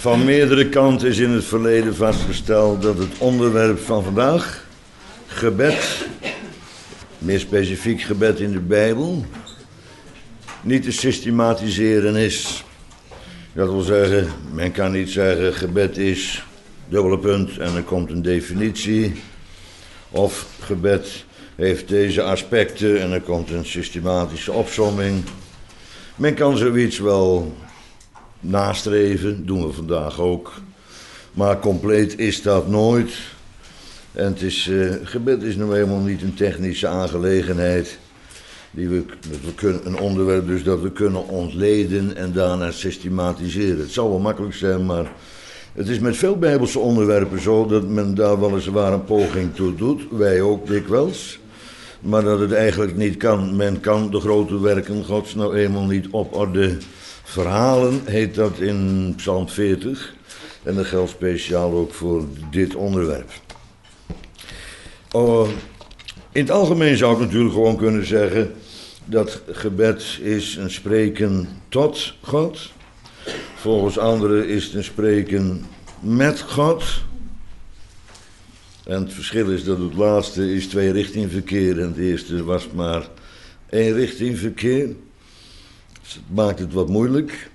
Van meerdere kanten is in het verleden vastgesteld dat het onderwerp van vandaag, gebed, meer specifiek gebed in de Bijbel, niet te systematiseren is. Dat wil zeggen, men kan niet zeggen gebed is, dubbele punt en er komt een definitie. Of gebed heeft deze aspecten en er komt een systematische opsomming. Men kan zoiets wel nastreven, doen we vandaag ook. Maar compleet is dat nooit. En het is, gebed is nou helemaal niet een technische aangelegenheid. Een onderwerp dus dat we kunnen ontleden en daarna systematiseren. Het zal wel makkelijk zijn, maar het is met veel Bijbelse onderwerpen zo dat men daar weliswaar een poging toe doet. Wij ook dikwijls. Maar dat het eigenlijk niet kan. Men kan de grote werken Gods nou eenmaal niet op orde verhalen, heet dat in Psalm 40. En dat geldt speciaal ook voor dit onderwerp. In het algemeen zou ik natuurlijk gewoon kunnen zeggen dat gebed is een spreken tot God. Volgens anderen is het een spreken met God. En het verschil is dat het laatste is tweerichtingverkeer en het eerste was maar eenrichtingverkeer. Dus het maakt het wat moeilijk.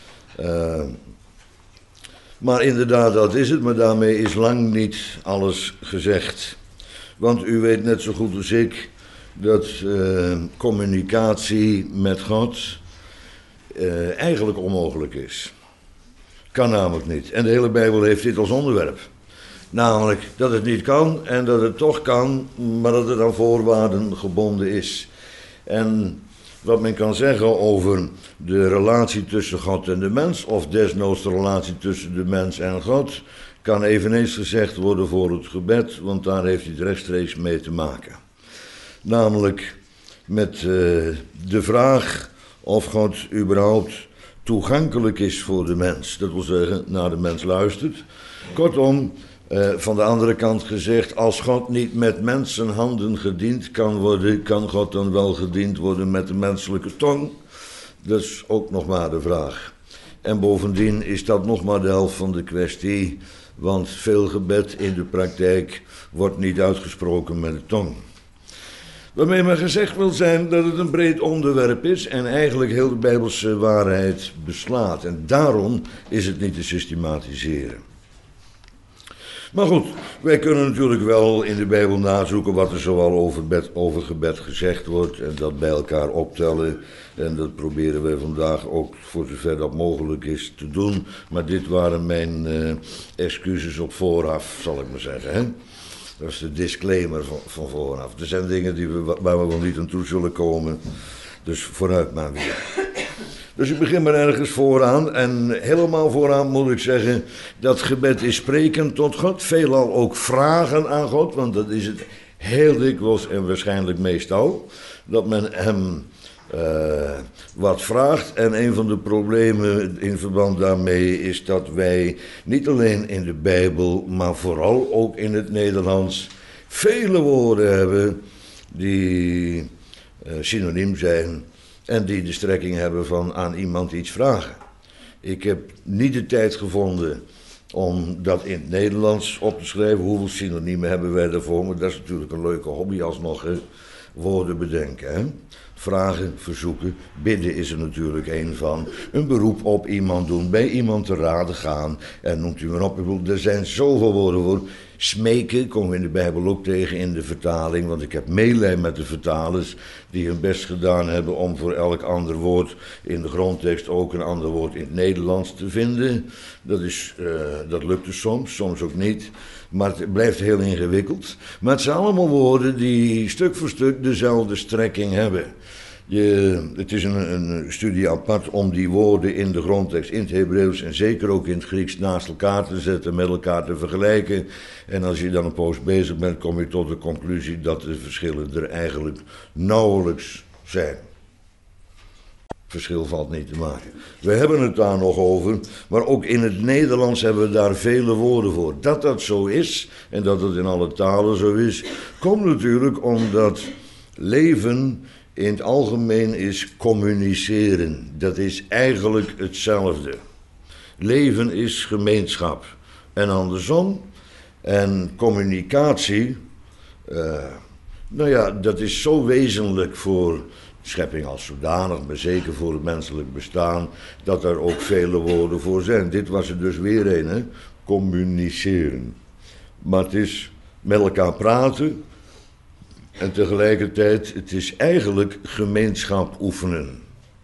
Maar inderdaad, dat is het, maar daarmee is lang niet alles gezegd. Want u weet net zo goed als ik dat communicatie met God eigenlijk onmogelijk is. Kan namelijk niet. En de hele Bijbel heeft dit als onderwerp. Namelijk dat het niet kan en dat het toch kan, maar dat het aan voorwaarden gebonden is. En wat men kan zeggen over de relatie tussen God en de mens, of desnoods de relatie tussen de mens en God, kan eveneens gezegd worden voor het gebed, want daar heeft het rechtstreeks mee te maken. Namelijk met de vraag of God überhaupt toegankelijk is voor de mens. Dat wil zeggen, naar de mens luistert. Kortom, van de andere kant gezegd, als God niet met mensenhanden gediend kan worden, kan God dan wel gediend worden met de menselijke tong? Dat is ook nog maar de vraag. En bovendien is dat nog maar de helft van de kwestie, want veel gebed in de praktijk wordt niet uitgesproken met de tong. Waarmee maar gezegd wil zijn dat het een breed onderwerp is en eigenlijk heel de Bijbelse waarheid beslaat. En daarom is het niet te systematiseren. Maar goed, wij kunnen natuurlijk wel in de Bijbel nazoeken wat er zoal over gebed gezegd wordt en dat bij elkaar optellen. En dat proberen wij vandaag ook voor zover dat mogelijk is te doen. Maar dit waren mijn excuses op vooraf, zal ik maar zeggen. Hè? Dat is de disclaimer van vooraf. Er zijn dingen waar we wel niet aan toe zullen komen. Dus vooruit maar weer. Dus ik begin maar ergens vooraan. En helemaal vooraan moet ik zeggen dat gebed is spreken tot God. Veelal ook vragen aan God. Want dat is het heel dikwijls en waarschijnlijk meestal. Dat men hem wat vraagt. En een van de problemen in verband daarmee is dat wij niet alleen in de Bijbel, maar vooral ook in het Nederlands vele woorden hebben die synoniem zijn en die de strekking hebben van aan iemand iets vragen. Ik heb niet de tijd gevonden om dat in het Nederlands op te schrijven. Hoeveel synoniemen hebben wij daarvoor? Maar dat is natuurlijk een leuke hobby alsnog, woorden bedenken, hè? Vragen, verzoeken, bidden is er natuurlijk een van. Een beroep op iemand doen, bij iemand te raden gaan. En noemt u maar op, er zijn zoveel woorden voor. Smeken komen we in de Bijbel ook tegen in de vertaling. Want ik heb meelij met de vertalers die hun best gedaan hebben om voor elk ander woord in de grondtekst ook een ander woord in het Nederlands te vinden. Dat lukt dus soms ook niet. Maar het blijft heel ingewikkeld. Maar het zijn allemaal woorden die stuk voor stuk dezelfde strekking hebben. Het is een studie apart om die woorden in de grondtekst, in het Hebreeuws en zeker ook in het Grieks naast elkaar te zetten, met elkaar te vergelijken. En als je dan een poos bezig bent, kom je tot de conclusie dat de verschillen er eigenlijk nauwelijks zijn. Verschil valt niet te maken. We hebben het daar nog over, maar ook in het Nederlands hebben we daar vele woorden voor. Dat dat zo is en dat het in alle talen zo is, komt natuurlijk omdat leven in het algemeen is communiceren. Dat is eigenlijk hetzelfde. Leven is gemeenschap. En andersom. En communicatie, nou ja, dat is zo wezenlijk voor schepping als zodanig, maar zeker voor het menselijk bestaan, dat er ook vele woorden voor zijn. Dit was er dus weer een, hè? Communiceren. Maar het is met elkaar praten en tegelijkertijd, het is eigenlijk gemeenschap oefenen.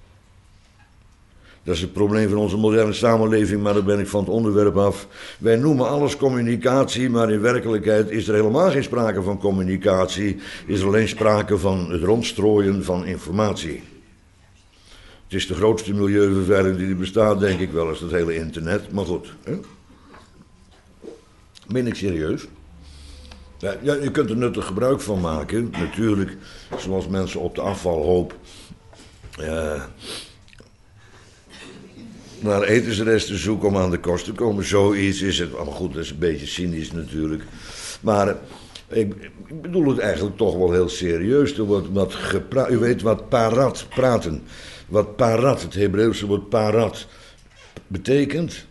Dat is het probleem van onze moderne samenleving, maar daar ben ik van het onderwerp af. Wij noemen alles communicatie, maar in werkelijkheid is er helemaal geen sprake van communicatie. Is er alleen sprake van het rondstrooien van informatie. Het is de grootste milieuvervuiling die er bestaat, denk ik wel, als het hele internet. Maar goed, hè? Meen ik serieus? Ja, je kunt er nuttig gebruik van maken, natuurlijk, zoals mensen op de afvalhoop naar etensresten zoeken om aan de kost te komen. Zoiets is het. Maar goed, dat is een beetje cynisch natuurlijk. Maar ik bedoel het eigenlijk toch wel heel serieus. Er wordt wat u weet wat parat, praten. Wat parat, het Hebreeuwse woord parat, betekent.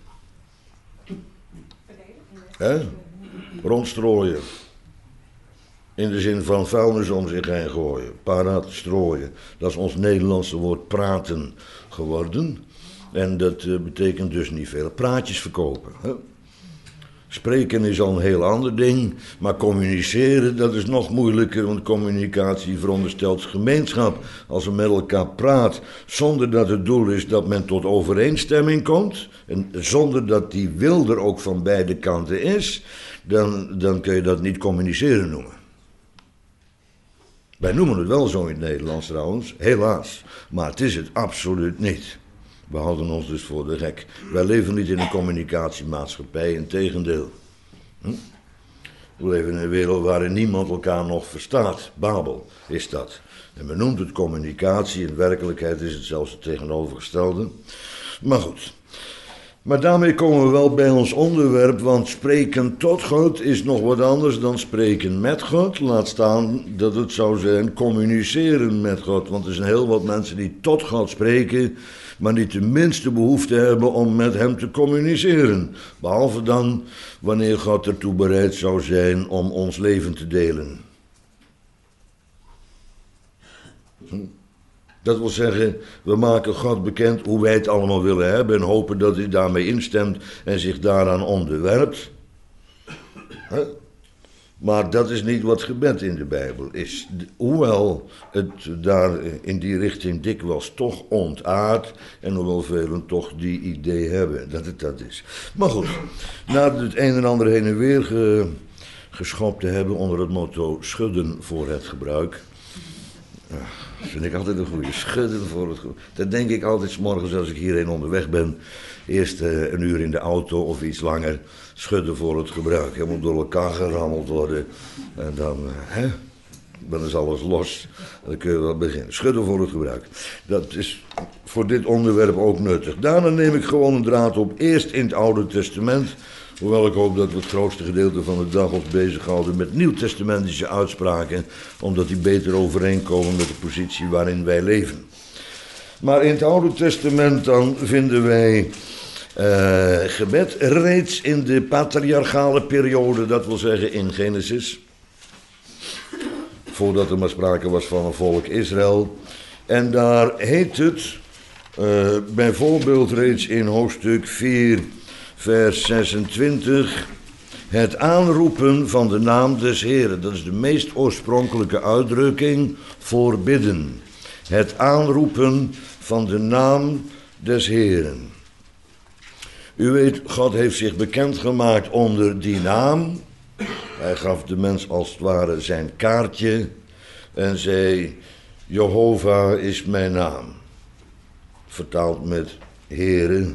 Rondstrooien. In de zin van vuilnis om zich heen gooien. Parat, strooien. Dat is ons Nederlandse woord praten geworden. En dat betekent dus niet veel. Praatjes verkopen. Hè? Spreken is al een heel ander ding. Maar communiceren, dat is nog moeilijker. Want communicatie veronderstelt gemeenschap. Als men met elkaar praat, zonder dat het doel is dat men tot overeenstemming komt. En zonder dat die wil er ook van beide kanten is. Dan kun je dat niet communiceren noemen. Wij noemen het wel zo in het Nederlands trouwens, helaas. Maar het is het absoluut niet. We houden ons dus voor de gek. Wij leven niet in een communicatiemaatschappij, integendeel. We leven in een wereld waarin niemand elkaar nog verstaat. Babel is dat. En men noemt het communicatie, in werkelijkheid is het zelfs het tegenovergestelde. Maar goed. Maar daarmee komen we wel bij ons onderwerp, want spreken tot God is nog wat anders dan spreken met God. Laat staan dat het zou zijn communiceren met God, want er zijn heel wat mensen die tot God spreken, maar niet de minste behoefte hebben om met hem te communiceren. Behalve dan wanneer God ertoe bereid zou zijn om ons leven te delen. Dat wil zeggen, we maken God bekend hoe wij het allemaal willen hebben en hopen dat hij daarmee instemt en zich daaraan onderwerpt. Maar dat is niet wat gebed in de Bijbel is. Hoewel het daar in die richting dikwijls toch ontaardt en hoewel velen toch die idee hebben dat het dat is. Maar goed, na het een en ander heen en weer geschopt te hebben onder het motto schudden voor het gebruik. Dat vind ik altijd een goede. Schudden voor het gebruik. Dat denk ik altijd 's morgens als ik hierheen onderweg ben. Eerst een uur in de auto of iets langer. Schudden voor het gebruik. Hij moet door elkaar gerammeld worden. En dan is alles los. En dan kun je wel beginnen. Schudden voor het gebruik. Dat is voor dit onderwerp ook nuttig. Daarna neem ik gewoon een draad op. Eerst in het Oude Testament. Hoewel ik hoop dat we het grootste gedeelte van de dag ons bezighouden met nieuwtestamentische uitspraken. Omdat die beter overeenkomen met de positie waarin wij leven. Maar in het Oude Testament dan vinden wij gebed reeds in de patriarchale periode. Dat wil zeggen in Genesis. Voordat er maar sprake was van een volk Israël. En daar heet het bijvoorbeeld reeds in hoofdstuk 4... vers 26, het aanroepen van de naam des Heren. Dat is de meest oorspronkelijke uitdrukking voor bidden. Het aanroepen van de naam des Heren. U weet, God heeft zich bekendgemaakt onder die naam. Hij gaf de mens als het ware zijn kaartje en zei, Jehovah is mijn naam. Vertaald met Heren.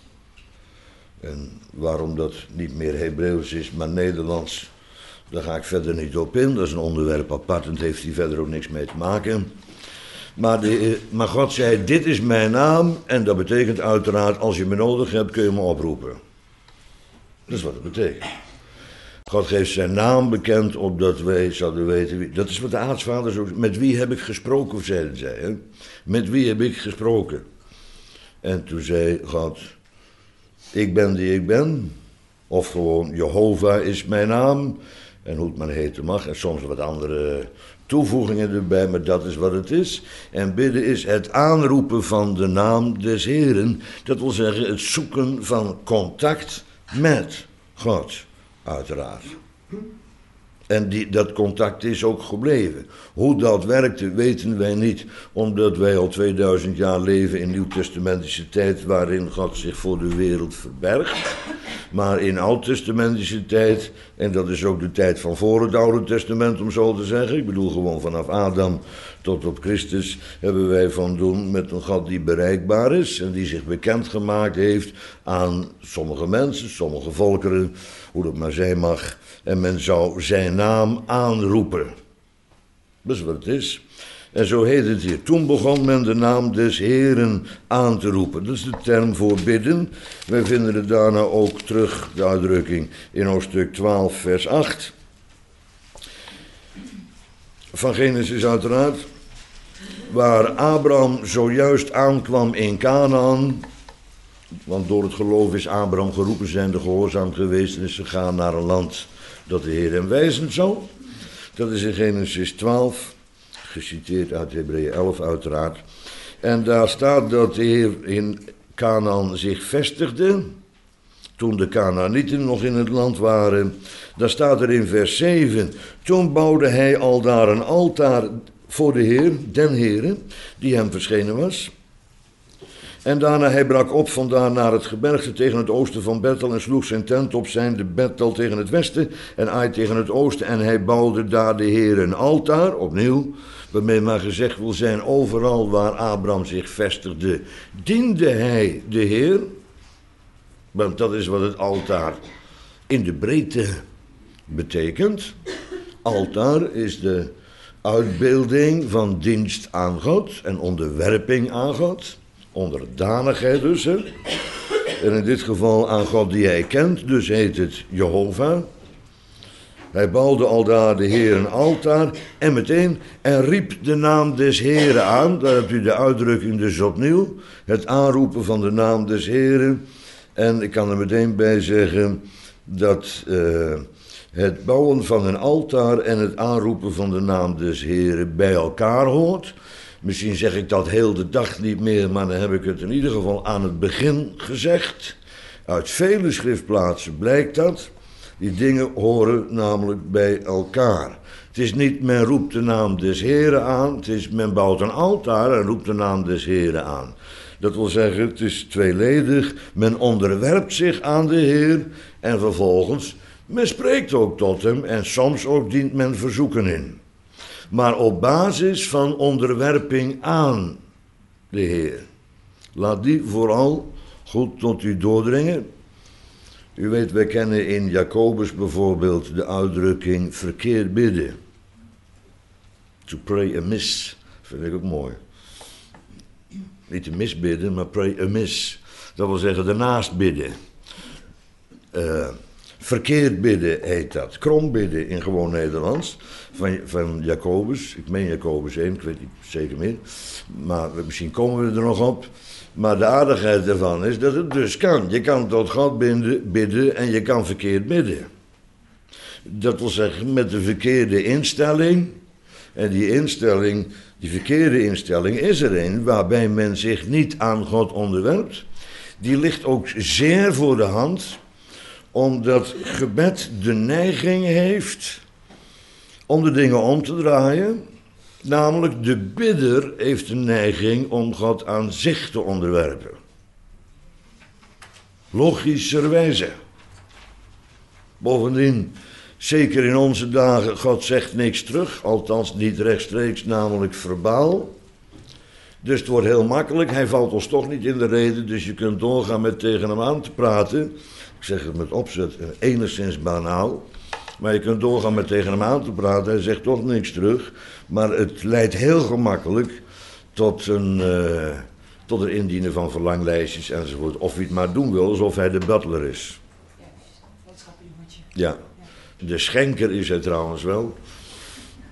En waarom dat niet meer Hebreeuws is, maar Nederlands, daar ga ik verder niet op in. Dat is een onderwerp apart en heeft hier verder ook niks mee te maken. Maar God zei, dit is mijn naam en dat betekent uiteraard, als je me nodig hebt, kun je me oproepen. Dat is wat het betekent. God geeft zijn naam bekend, opdat wij zouden weten wie. Dat is wat de aartsvaders ook. Met wie heb ik gesproken, zeiden zij. Hè? Met wie heb ik gesproken? En toen zei God, ik ben die ik ben. Of gewoon Jehovah is mijn naam. En hoe het maar heten mag. En soms wat andere toevoegingen erbij, maar dat is wat het is. En bidden is het aanroepen van de naam des Heren. Dat wil zeggen het zoeken van contact met God, uiteraard. En dat contact is ook gebleven. Hoe dat werkte weten wij niet, omdat wij al 2000 jaar leven in nieuwtestamentische tijd waarin God zich voor de wereld verbergt. Maar in oud-testamentische tijd, en dat is ook de tijd van voor het Oude Testament om zo te zeggen, ik bedoel gewoon vanaf Adam tot op Christus, hebben wij van doen met een God die bereikbaar is en die zich bekendgemaakt heeft aan sommige mensen, sommige volkeren, hoe dat maar zijn mag. En men zou zijn naam aanroepen. Dat is wat het is. En zo heet het hier. Toen begon men de naam des Heren aan te roepen. Dat is de term voor bidden. Wij vinden het daarna ook terug, de uitdrukking, in hoofdstuk 12, vers 8. Van Genesis uiteraard. Waar Abraham zojuist aankwam in Kanaan. Want door het geloof is Abraham geroepen zijnde gehoorzaam geweest en is gegaan naar een land dat de Heer hem wijzen zal. Dat is in Genesis 12, geciteerd uit Hebreeën 11 uiteraard. En daar staat dat de Heer in Kanaan zich vestigde, toen de Kanaanieten nog in het land waren. Daar staat er in vers 7, toen bouwde hij aldaar een altaar voor de Heer, den Heere, die hem verschenen was. En daarna hij brak op vandaar naar het gebergte tegen het oosten van Bethel en sloeg zijn tent op zijnde Bethel tegen het westen en Ai tegen het oosten. En hij bouwde daar de Heer een altaar, opnieuw, waarmee maar gezegd wil zijn, overal waar Abraham zich vestigde, diende hij de Heer. Want dat is wat het altaar in de breedte betekent. Altaar is de uitbeelding van dienst aan God en onderwerping aan God. Onderdanigheid dus, hè. En in dit geval aan God die hij kent, dus heet het Jehovah. Hij bouwde aldaar de Heer een altaar en meteen en riep de naam des Heren aan. Daar hebt u de uitdrukking dus opnieuw. Het aanroepen van de naam des Heren. En ik kan er meteen bij zeggen dat het bouwen van een altaar en het aanroepen van de naam des Heren bij elkaar hoort. Misschien zeg ik dat heel de dag niet meer, maar dan heb ik het in ieder geval aan het begin gezegd. Uit vele schriftplaatsen blijkt dat. Die dingen horen namelijk bij elkaar. Het is niet men roept de naam des Heren aan, het is men bouwt een altaar en roept de naam des Heren aan. Dat wil zeggen, het is tweeledig. Men onderwerpt zich aan de Heer en vervolgens, men spreekt ook tot hem en soms ook dient men verzoeken in. Maar op basis van onderwerping aan de Heer. Laat die vooral goed tot u doordringen. U weet, wij kennen in Jacobus bijvoorbeeld de uitdrukking verkeerd bidden. To pray amiss, vind ik ook mooi. Niet te misbidden, maar pray amiss. Dat wil zeggen ernaast bidden. Verkeerd bidden heet dat. Krom bidden in gewoon Nederlands. Van Jacobus. Ik meen Jacobus 1, ik weet niet zeker meer. Maar misschien komen we er nog op. Maar de aardigheid ervan is dat het dus kan. Je kan tot God bidden en je kan verkeerd bidden. Dat wil zeggen met de verkeerde instelling. En die verkeerde instelling is er een waarbij men zich niet aan God onderwerpt. Die ligt ook zeer voor de hand, omdat gebed de neiging heeft om de dingen om te draaien. Namelijk de bidder heeft de neiging om God aan zich te onderwerpen. Logischerwijze. Bovendien, zeker in onze dagen, God zegt niks terug, althans niet rechtstreeks, namelijk verbaal. Dus het wordt heel makkelijk, hij valt ons toch niet in de rede, dus je kunt doorgaan met tegen hem aan te praten. Ik zeg het met opzet, enigszins banaal. Maar je kunt doorgaan met tegen hem aan te praten, hij zegt toch niks terug. Maar het leidt heel gemakkelijk tot het indienen van verlanglijstjes enzovoort. Of hij het maar doen wil, alsof hij de butler is. Ja, de schenker is hij trouwens wel.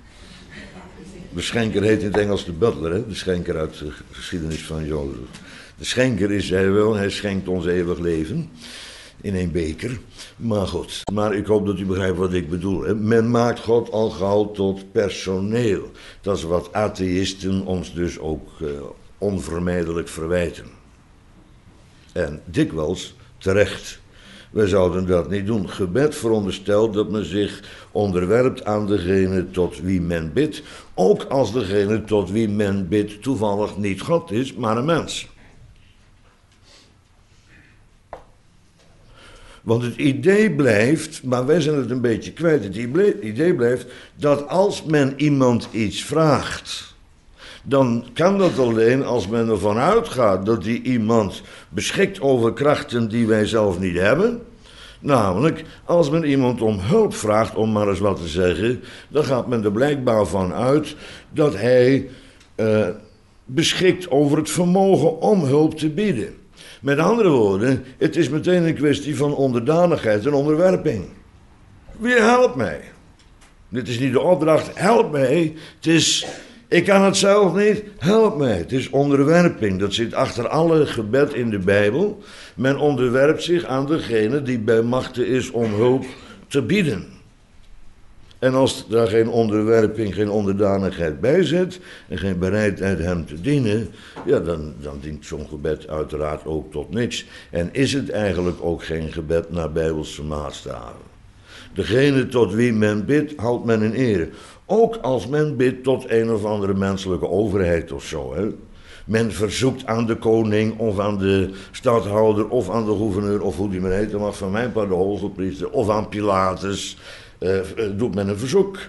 De schenker heet in het Engels de butler, hè? De schenker uit de geschiedenis van Jozef. De schenker is hij wel, hij schenkt ons eeuwig leven in een beker. Maar goed, maar ik hoop dat u begrijpt wat ik bedoel. Hè? Men maakt God al gauw tot personeel. Dat is wat atheïsten ons dus ook onvermijdelijk verwijten. En dikwijls terecht. Wij zouden dat niet doen. Gebed veronderstelt dat men zich onderwerpt aan degene tot wie men bidt. Ook als degene tot wie men bidt toevallig niet God is, maar een mens. Want het idee blijft, maar wij zijn het een beetje kwijt. Het idee blijft dat als men iemand iets vraagt, dan kan dat alleen als men ervan uitgaat dat die iemand beschikt over krachten die wij zelf niet hebben. Namelijk, als men iemand om hulp vraagt, om maar eens wat te zeggen, dan gaat men er blijkbaar van uit dat hij beschikt over het vermogen om hulp te bieden. Met andere woorden, het is meteen een kwestie van onderdanigheid en onderwerping. Wie helpt mij? Dit is niet de opdracht, help mij. Het is, ik kan het zelf niet, help mij. Het is onderwerping. Dat zit achter alle gebed in de Bijbel. Men onderwerpt zich aan degene die bij machte is om hulp te bieden. En als daar geen onderwerping, geen onderdanigheid bij zit en geen bereidheid hem te dienen, ja, dan dient zo'n gebed uiteraard ook tot niks. En is het eigenlijk ook geen gebed naar Bijbelse maatstaven. Degene tot wie men bidt, houdt men in ere. Ook als men bidt tot een of andere menselijke overheid of zo. Hè. Men verzoekt aan de koning of aan de stadhouder of aan de gouverneur of hoe die men heet, mag van mijn part de hoge priester of aan Pilatus. Doet men een verzoek.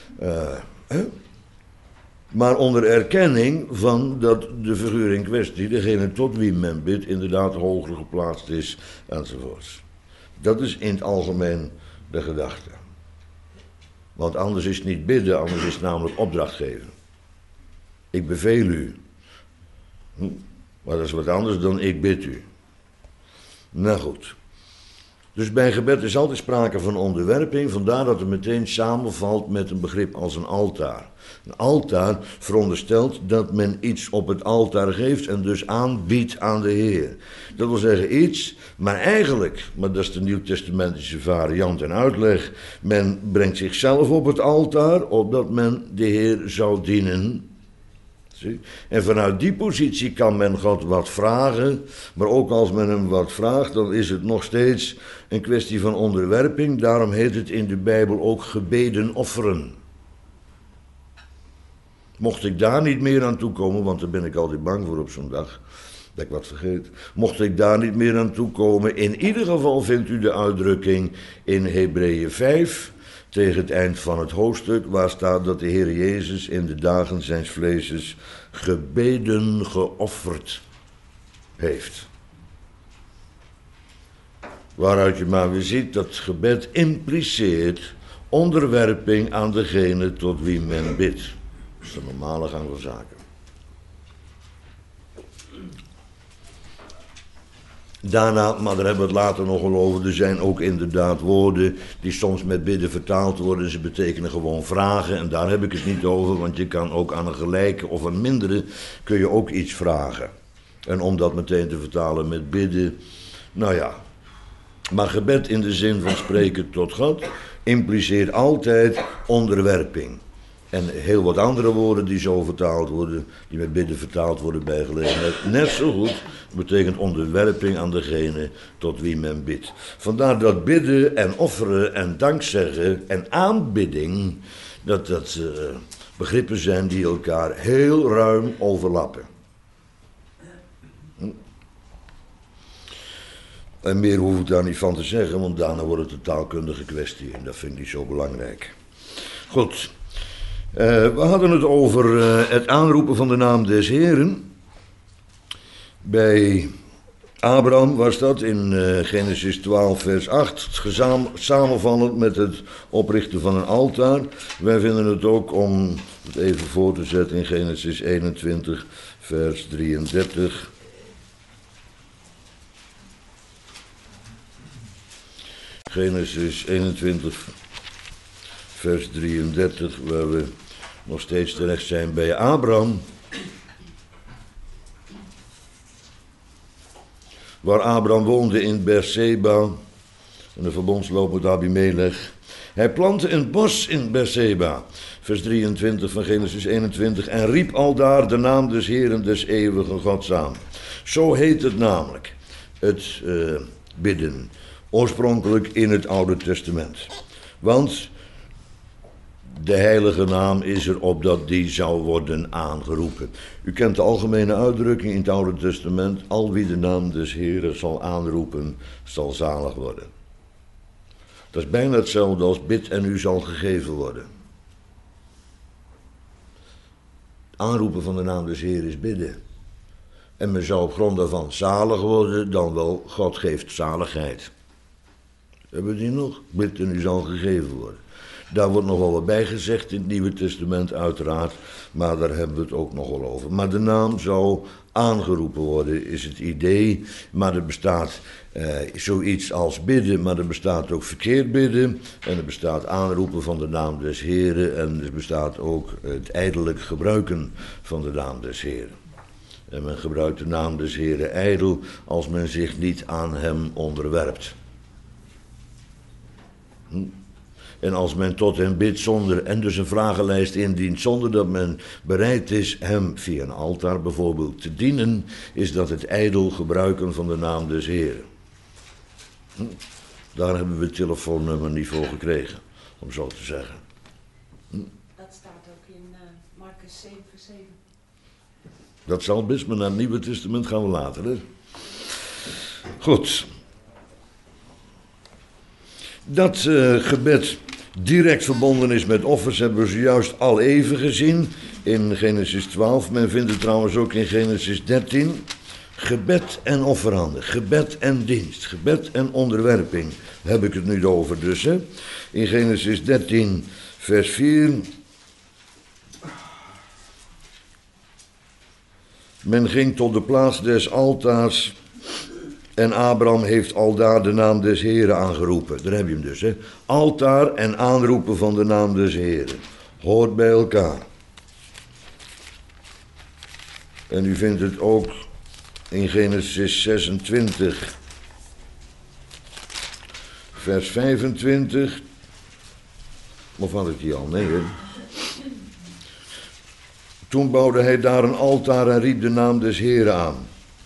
Maar onder erkenning van dat de figuur in kwestie, degene tot wie men bidt, inderdaad hoger geplaatst is, enzovoorts. Dat is in het algemeen de gedachte. Want anders is het niet bidden, anders is het namelijk opdracht geven. Ik beveel u. Maar dat is wat anders dan ik bid u. Nou goed. Dus bij gebed is altijd sprake van onderwerping, vandaar dat het meteen samenvalt met een begrip als een altaar. Een altaar veronderstelt dat men iets op het altaar geeft en dus aanbiedt aan de Heer. Dat wil zeggen iets, maar eigenlijk, maar dat is de nieuwtestamentische variant en uitleg, men brengt zichzelf op het altaar, opdat men de Heer zou dienen. En vanuit die positie kan men God wat vragen, maar ook als men hem wat vraagt, dan is het nog steeds een kwestie van onderwerping. Daarom heet het in de Bijbel ook gebeden offeren. Mocht ik daar niet meer aan toekomen, want daar ben ik altijd bang voor op zo'n dag, dat ik wat vergeet. Mocht ik daar niet meer aan toekomen, in ieder geval vindt u de uitdrukking in Hebreeën 5... tegen het eind van het hoofdstuk, waar staat dat de Heer Jezus in de dagen zijns vleeses gebeden geofferd heeft. Waaruit je maar weer ziet dat gebed impliceert onderwerping aan degene tot wie men bidt. Dat is de normale gang van zaken. Daarna, maar daar hebben we het later nog wel over, er zijn ook inderdaad woorden die soms met bidden vertaald worden. Ze betekenen gewoon vragen en daar heb ik het niet over, want je kan ook aan een gelijke of een mindere kun je ook iets vragen. En om dat meteen te vertalen met bidden, nou ja. Maar gebed in de zin van spreken tot God impliceert altijd onderwerping. En heel wat andere woorden die zo vertaald worden, die met bidden vertaald worden bij gelegenheid, net zo goed, betekent onderwerping aan degene tot wie men bidt. Vandaar dat bidden en offeren en dankzeggen en aanbidding, dat begrippen zijn die elkaar heel ruim overlappen. En meer hoef ik daar niet van te zeggen, want daarna wordt het een taalkundige kwestie en dat vind ik niet zo belangrijk. Goed. We hadden het over het aanroepen van de naam des Heeren. Bij Abraham was dat in Genesis 12 vers 8. Samenvallend met het oprichten van een altaar. Wij vinden het ook, om het even voor te zetten, in Genesis 21 vers 33. Genesis 21 vers 33, waar we nog steeds terecht zijn bij Abraham. waar Abraham woonde in Beerseba, en de verbondsloop met Abimelech. Hij plantte een bos in Beerseba, vers 23 van Genesis 21, en riep aldaar de naam des Heeren des eeuwige Gods aan. Zo heet het namelijk, het bidden, oorspronkelijk in het Oude Testament. Want de heilige naam is er opdat die zou worden aangeroepen. U kent de algemene uitdrukking in het Oude Testament: al wie de naam des Heeren zal aanroepen, zal zalig worden. Dat is bijna hetzelfde als bid en u zal gegeven worden. Aanroepen van de naam des Heeren is bidden. En men zou op grond daarvan zalig worden, dan wel God geeft zaligheid. Hebben we die nog? Bid en u zal gegeven worden. Daar wordt nog wel wat bij gezegd in het Nieuwe Testament uiteraard, maar daar hebben we het ook nog wel over. Maar de naam zou aangeroepen worden, is het idee, maar er bestaat zoiets als bidden, maar er bestaat ook verkeerd bidden, en er bestaat aanroepen van de naam des Heren, en er bestaat ook het ijdelijk gebruiken van de naam des Heren. En men gebruikt de naam des Heren ijdel als men zich niet aan hem onderwerpt. En als men tot hem bidt zonder, en dus een vragenlijst indient zonder dat men bereid is hem via een altaar bijvoorbeeld te dienen, is dat het ijdel gebruiken van de naam des Heren. Daar hebben we het telefoonnummer niet voor gekregen, om zo te zeggen. Dat staat ook in Marcus 7 vers 7. Dat zal best, maar naar het Nieuwe Testament gaan we later. Hè? Goed. Dat gebed direct verbonden is met offers hebben we zojuist al even gezien in Genesis 12. Men vindt het trouwens ook in Genesis 13. Gebed en offeranden, gebed en dienst, gebed en onderwerping. Daar heb ik het nu over dus. Hè? In Genesis 13 vers 4. Men ging tot de plaats des altaars en Abraham heeft aldaar de naam des Heren aangeroepen. Daar heb je hem dus, hè. Altaar en aanroepen van de naam des Heren. Hoort bij elkaar. En u vindt het ook in Genesis 26, vers 25. Of had ik die al? Nee, hè. Toen bouwde hij daar een altaar en riep de naam des Heren aan.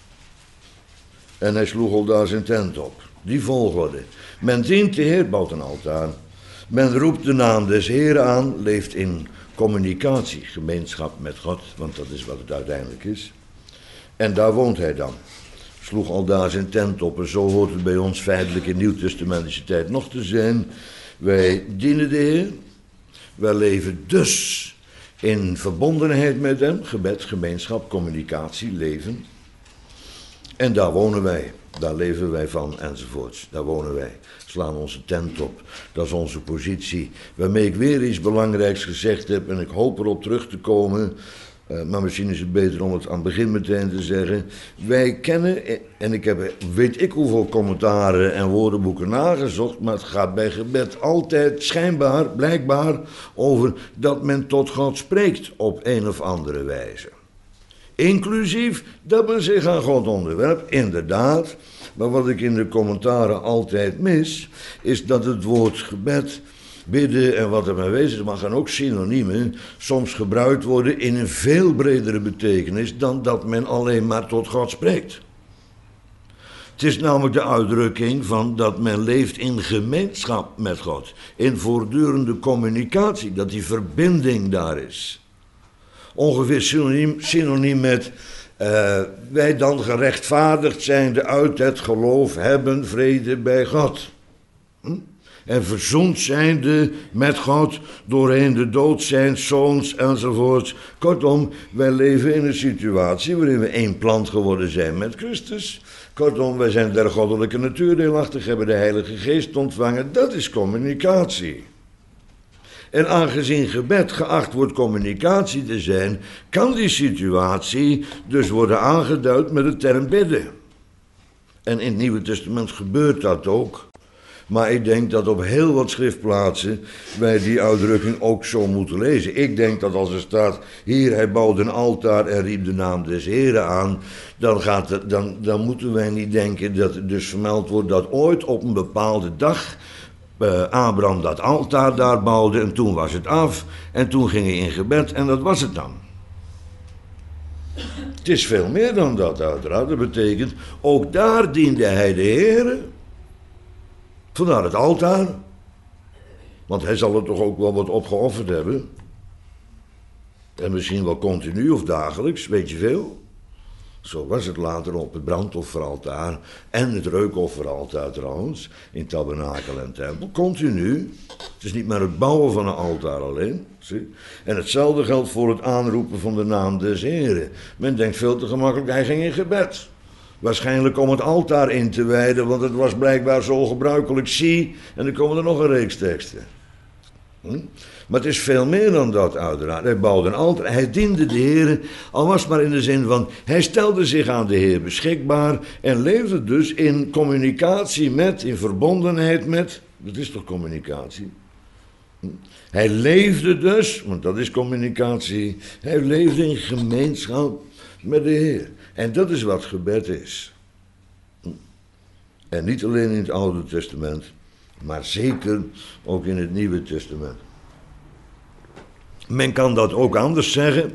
En hij sloeg aldaar zijn tent op. Die volgorde. Men dient de Heer, bouwt een altaar. Men roept de naam des Heren aan, leeft in communicatie, gemeenschap met God, want dat is wat het uiteindelijk is. En daar woont hij dan. Sloeg aldaar zijn tent op en zo hoort het bij ons feitelijk in nieuwtestamentische tijd nog te zijn. Wij dienen de Heer. Wij leven dus in verbondenheid met hem, gebed, gemeenschap, communicatie, leven. En daar wonen wij, daar leven wij van enzovoorts. Daar wonen wij, slaan onze tent op. Dat is onze positie. Waarmee ik weer iets belangrijks gezegd heb en ik hoop erop terug te komen. Maar misschien is het beter om het aan het begin meteen te zeggen. Wij kennen, en ik heb weet ik hoeveel commentaren en woordenboeken nagezocht, maar het gaat bij gebed altijd schijnbaar, blijkbaar, over dat men tot God spreekt op een of andere wijze. Inclusief dat men zich aan God onderwerpt, inderdaad. Maar wat ik in de commentaren altijd mis, is dat het woord gebed, bidden en wat er mee wezen, maar gaan ook synoniemen, soms gebruikt worden in een veel bredere betekenis dan dat men alleen maar tot God spreekt. Het is namelijk de uitdrukking van dat men leeft in gemeenschap met God, in voortdurende communicatie, dat die verbinding daar is. Ongeveer synoniem met wij dan gerechtvaardigd zijnde uit het geloof hebben vrede bij God. En verzoend zijnde met God doorheen de dood zijn zoons enzovoorts. Kortom, wij leven in een situatie waarin we één plant geworden zijn met Christus. Kortom, wij zijn der goddelijke natuur deelachtig, hebben de Heilige Geest ontvangen. Dat is communicatie. En aangezien gebed geacht wordt communicatie te zijn, kan die situatie dus worden aangeduid met de term bidden. En in het Nieuwe Testament gebeurt dat ook. Maar ik denk dat op heel wat schriftplaatsen wij die uitdrukking ook zo moeten lezen. Ik denk dat als er staat, hier hij bouwde een altaar en riep de naam des Heren aan, dan moeten wij niet denken dat er dus vermeld wordt dat ooit op een bepaalde dag Abraham dat altaar daar bouwde en toen was het af en toen ging hij in gebed en dat was het dan. Het is veel meer dan dat uiteraard. Dat betekent, ook daar diende hij de Heere. Vandaar het altaar. Want hij zal er toch ook wel wat opgeofferd hebben. En misschien wel continu of dagelijks, weet je veel. Zo was het later op het brandofferaltaar en het reukofferaltaar trouwens, in tabernakel en tempel, continu. Het is niet maar het bouwen van een altaar alleen. Zie? En hetzelfde geldt voor het aanroepen van de naam des Heren. Men denkt veel te gemakkelijk, hij ging in gebed. Waarschijnlijk om het altaar in te wijden, want het was blijkbaar zo gebruikelijk. Zie, en dan komen er nog een reeks teksten. Maar het is veel meer dan dat, uiteraard. Hij bouwde een altaar, hij diende de Heer, al was het maar in de zin van, hij stelde zich aan de Heer beschikbaar en leefde dus in communicatie met, in verbondenheid met, dat is toch communicatie? Hij leefde dus, want dat is communicatie, hij leefde in gemeenschap met de Heer. En dat is wat gebed is. En niet alleen in het Oude Testament, maar zeker ook in het Nieuwe Testament. Men kan dat ook anders zeggen.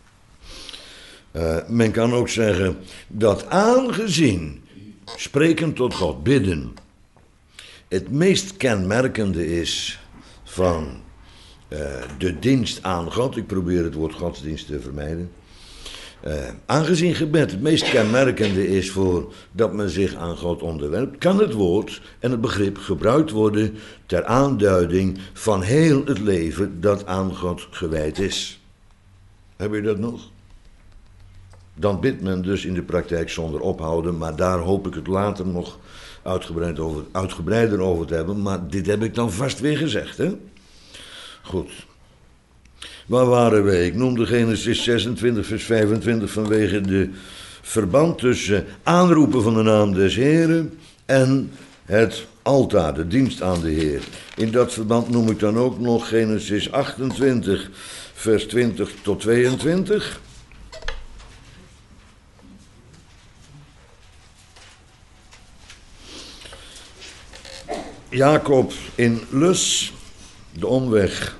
Men kan ook zeggen dat aangezien spreken tot God, bidden, het meest kenmerkende is van de dienst aan God. Ik probeer het woord godsdienst te vermijden. Aangezien gebed het meest kenmerkende is voor dat men zich aan God onderwerpt, kan het woord en het begrip gebruikt worden ter aanduiding van heel het leven dat aan God gewijd is. Heb je dat nog? Dan bidt men dus in de praktijk zonder ophouden, maar daar hoop ik het later nog uitgebreider over te hebben, maar dit heb ik dan vast weer gezegd, hè? Goed. Waar waren wij? Ik noemde Genesis 26 vers 25 vanwege de verband tussen aanroepen van de naam des Heren en het altaar, de dienst aan de Heer. In dat verband noem ik dan ook nog Genesis 28 vers 20 tot 22. Jacob in Lus, de omweg.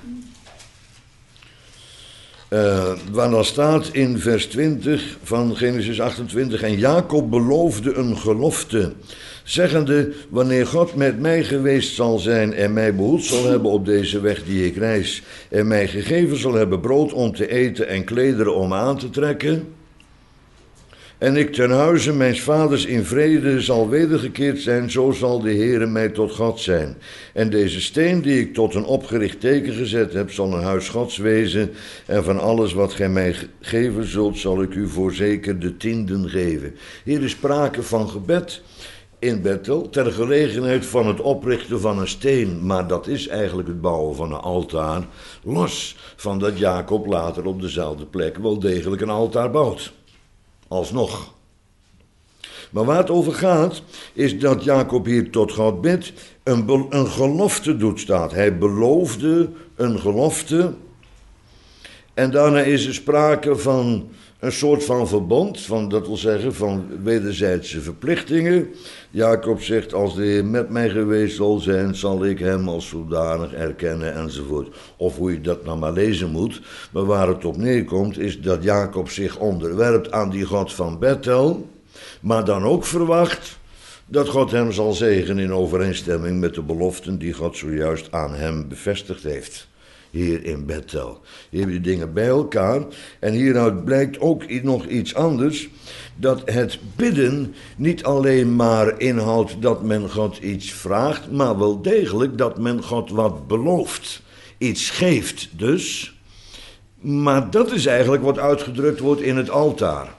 Waar dan staat in vers 20 van Genesis 28... En Jacob beloofde een gelofte, zeggende: wanneer God met mij geweest zal zijn en mij behoed zal hebben op deze weg die ik reis, en mij gegeven zal hebben brood om te eten en klederen om aan te trekken, en ik ten huize mijns vaders in vrede zal wedergekeerd zijn, zo zal de Heere mij tot God zijn. En deze steen die ik tot een opgericht teken gezet heb, zal een huis Gods wezen. En van alles wat gij mij geven zult, zal ik u voorzeker de tienden geven. Hier is sprake van gebed in Bethel, ter gelegenheid van het oprichten van een steen. Maar dat is eigenlijk het bouwen van een altaar, los van dat Jacob later op dezelfde plek wel degelijk een altaar bouwt. Alsnog. Maar waar het over gaat, is dat Jacob hier tot God bidt, een gelofte doet staat. Hij beloofde een gelofte. En daarna is er sprake van een soort van verbond, dat wil zeggen van wederzijdse verplichtingen. Jacob zegt: als de Heer met mij geweest zal zijn, zal ik hem als zodanig erkennen, enzovoort. Of hoe je dat nou maar lezen moet. Maar waar het op neerkomt is dat Jacob zich onderwerpt aan die God van Bethel, maar dan ook verwacht dat God hem zal zegenen in overeenstemming met de beloften die God zojuist aan hem bevestigd heeft. Hier in Bethel. Hier heb je dingen bij elkaar. En hieruit blijkt ook nog iets anders. Dat het bidden niet alleen maar inhoudt dat men God iets vraagt, maar wel degelijk dat men God wat belooft. Iets geeft dus. Maar dat is eigenlijk wat uitgedrukt wordt in het altaar.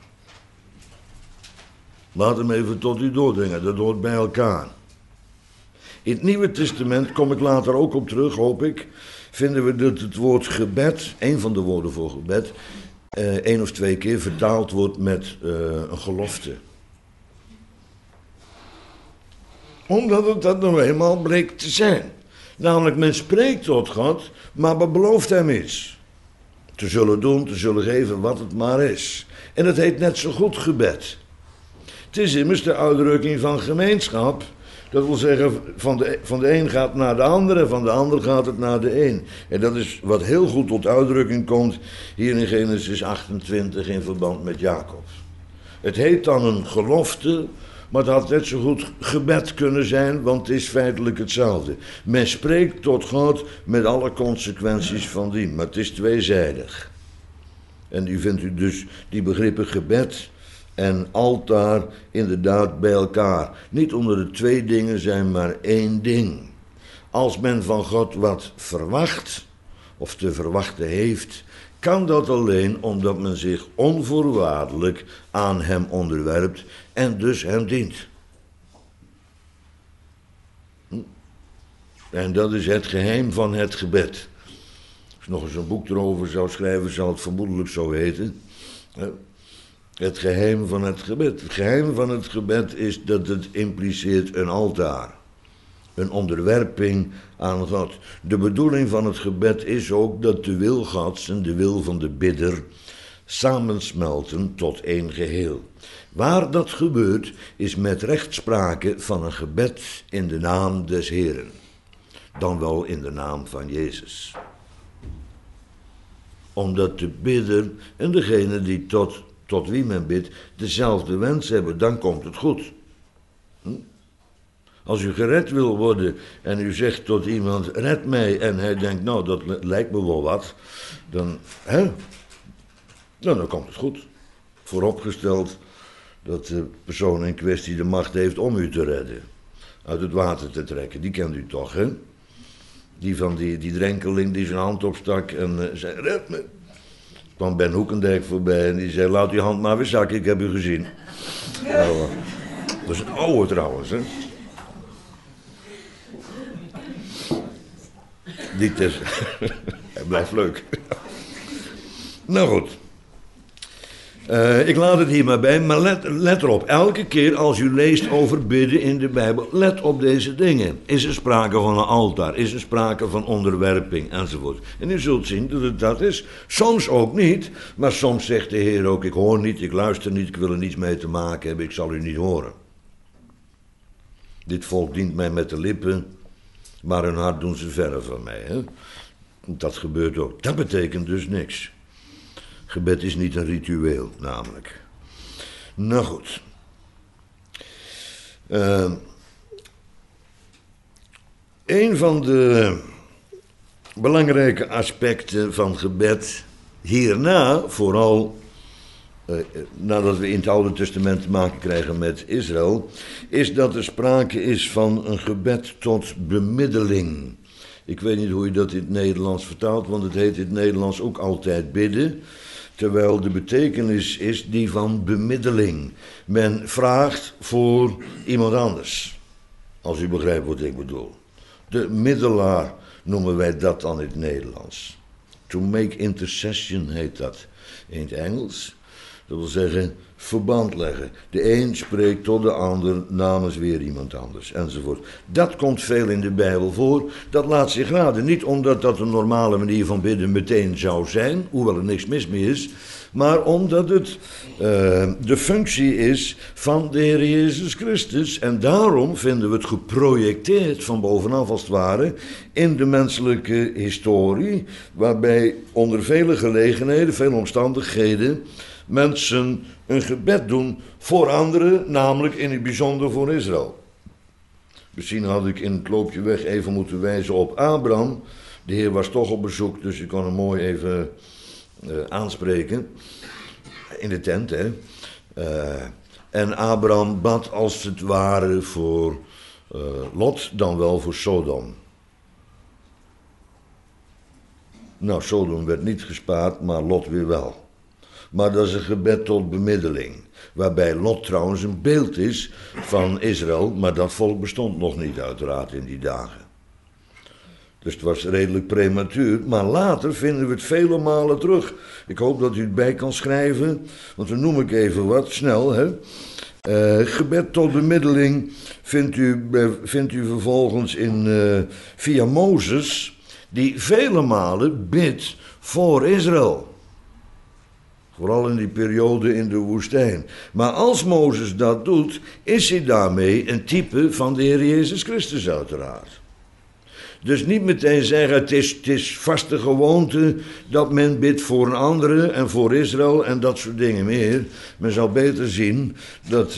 Laat hem even tot u doordringen. Dat hoort bij elkaar. In het Nieuwe Testament, kom ik later ook op terug, hoop ik, vinden we dat het woord gebed, een van de woorden voor gebed, 1 of 2 keer vertaald wordt met een gelofte. Omdat het dat nou eenmaal bleek te zijn. Namelijk, men spreekt tot God, maar belooft hem iets. Te zullen doen, te zullen geven, wat het maar is. En dat heet net zo goed gebed. Het is immers de uitdrukking van gemeenschap. Dat wil zeggen, van de een gaat naar de andere, van de ander gaat het naar de een. En dat is wat heel goed tot uitdrukking komt hier in Genesis 28 in verband met Jacob. Het heet dan een gelofte, maar het had net zo goed gebed kunnen zijn, want het is feitelijk hetzelfde. Men spreekt tot God met alle consequenties van dien, maar het is tweezijdig. En u vindt u dus die begrippen gebed en altaar inderdaad bij elkaar. Niet omdat het twee dingen zijn, maar één ding. Als men van God wat verwacht, of te verwachten heeft, kan dat alleen omdat men zich onvoorwaardelijk aan hem onderwerpt en dus hem dient. En dat is het geheim van het gebed. Als ik nog eens een boek erover zou schrijven, zal het vermoedelijk zo heten. Het geheim van het gebed. Het geheim van het gebed is dat het impliceert een altaar. Een onderwerping aan God. De bedoeling van het gebed is ook dat de wil Gods en de wil van de bidder samensmelten tot één geheel. Waar dat gebeurt is met recht sprake van een gebed in de naam des Heeren. Dan wel in de naam van Jezus. Omdat de bidder en degene die tot wie men bidt dezelfde wens hebben, dan komt het goed. Als u gered wil worden en u zegt tot iemand, red mij, en hij denkt, nou, dat lijkt me wel wat, dan komt het goed. Vooropgesteld dat de persoon in kwestie de macht heeft om u te redden. Uit het water te trekken, die kent u toch, hè? Die van die drenkeling die zijn hand opstak en zei, red me. Kwam Ben Hoekendijk voorbij en die zei, laat uw hand maar weer zakken, ik heb u gezien. Nou, dat is een oude trouwens, hè? Hij blijft leuk. Nou goed. Ik laat het hier maar bij, maar let erop. Elke keer als u leest over bidden in de Bijbel, let op deze dingen. Is er sprake van een altaar? Is er sprake van onderwerping? Enzovoort. En u zult zien dat het dat is. Soms ook niet, maar soms zegt de Heer ook, ik hoor niet, ik luister niet, ik wil er niets mee te maken hebben, ik zal u niet horen. Dit volk dient mij met de lippen, maar hun hart doen ze verre van mij. Hè? Dat gebeurt ook. Dat betekent dus niks. Gebed is niet een ritueel, namelijk. Nou goed. Een van de belangrijke aspecten van gebed hierna, vooral nadat we in het Oude Testament te maken krijgen met Israël, is dat er sprake is van een gebed tot bemiddeling. Ik weet niet hoe je dat in het Nederlands vertaalt, want het heet in het Nederlands ook altijd bidden, terwijl de betekenis is die van bemiddeling. Men vraagt voor iemand anders, als u begrijpt wat ik bedoel. De middelaar noemen wij dat dan in het Nederlands. To make intercession heet dat in het Engels. Dat wil zeggen, verband leggen. De een spreekt tot de ander namens weer iemand anders, enzovoort. Dat komt veel in de Bijbel voor. Dat laat zich raden. Niet omdat dat een normale manier van bidden meteen zou zijn, hoewel er niks mis mee is, maar omdat het de functie is van de Heer Jezus Christus. En daarom vinden we het geprojecteerd van bovenaf als het ware in de menselijke historie, waarbij onder vele gelegenheden, vele omstandigheden, mensen een gebed doen voor anderen, namelijk in het bijzonder voor Israël. Misschien had ik in het loopje weg even moeten wijzen op Abraham. De Heer was toch op bezoek, dus ik kon hem mooi even aanspreken. In de tent, hè. En Abraham bad als het ware voor Lot, dan wel voor Sodom. Nou, Sodom werd niet gespaard, maar Lot weer wel. Maar dat is een gebed tot bemiddeling. Waarbij Lot trouwens een beeld is van Israël, maar dat volk bestond nog niet uiteraard in die dagen. Dus het was redelijk prematuur, maar later vinden we het vele malen terug. Ik hoop dat u het bij kan schrijven, want dan noem ik even wat, snel, hè. Gebed tot bemiddeling vindt u vervolgens via Mozes, die vele malen bidt voor Israël. Vooral in die periode in de woestijn. Maar als Mozes dat doet, is hij daarmee een type van de Heer Jezus Christus uiteraard. Dus niet meteen zeggen, het is vaste gewoonte dat men bidt voor een andere en voor Israël en dat soort dingen meer. Men zou beter zien dat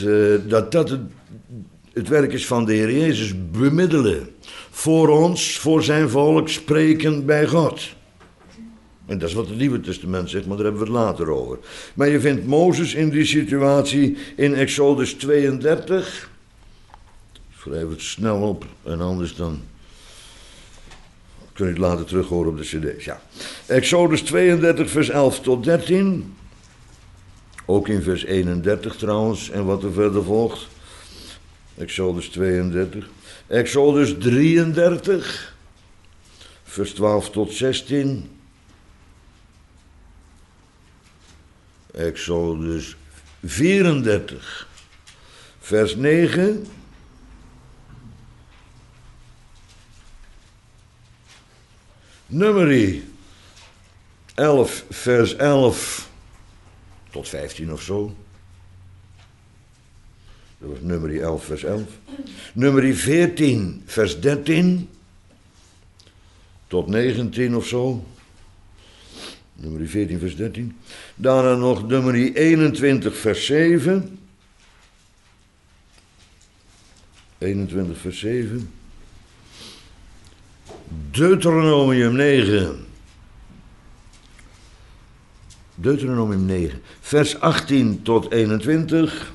het werk is van de Heer Jezus, bemiddelen. Voor ons, voor zijn volk, spreken bij God. En dat is wat het Nieuwe Testament zegt, maar daar hebben we het later over. Maar je vindt Mozes in die situatie in Exodus 32. Schrijf het snel op en anders dan kun je het later terug horen op de cd's. Ja. Exodus 32 vers 11 tot 13. Ook in vers 31 trouwens en wat er verder volgt. Exodus 32. Exodus 33 vers 12 tot 16. Exodus 34 vers 9. Numeri 11 vers 11 tot 15 of zo. Dat was Numeri 11 vers 11. Numeri 14 vers 13 tot 19 of zo. Numeri 14 vers 13. Daarna nog Numeri 21 vers 7. 21 vers 7. Deuteronomium 9. Deuteronomium 9. Vers 18 tot 21.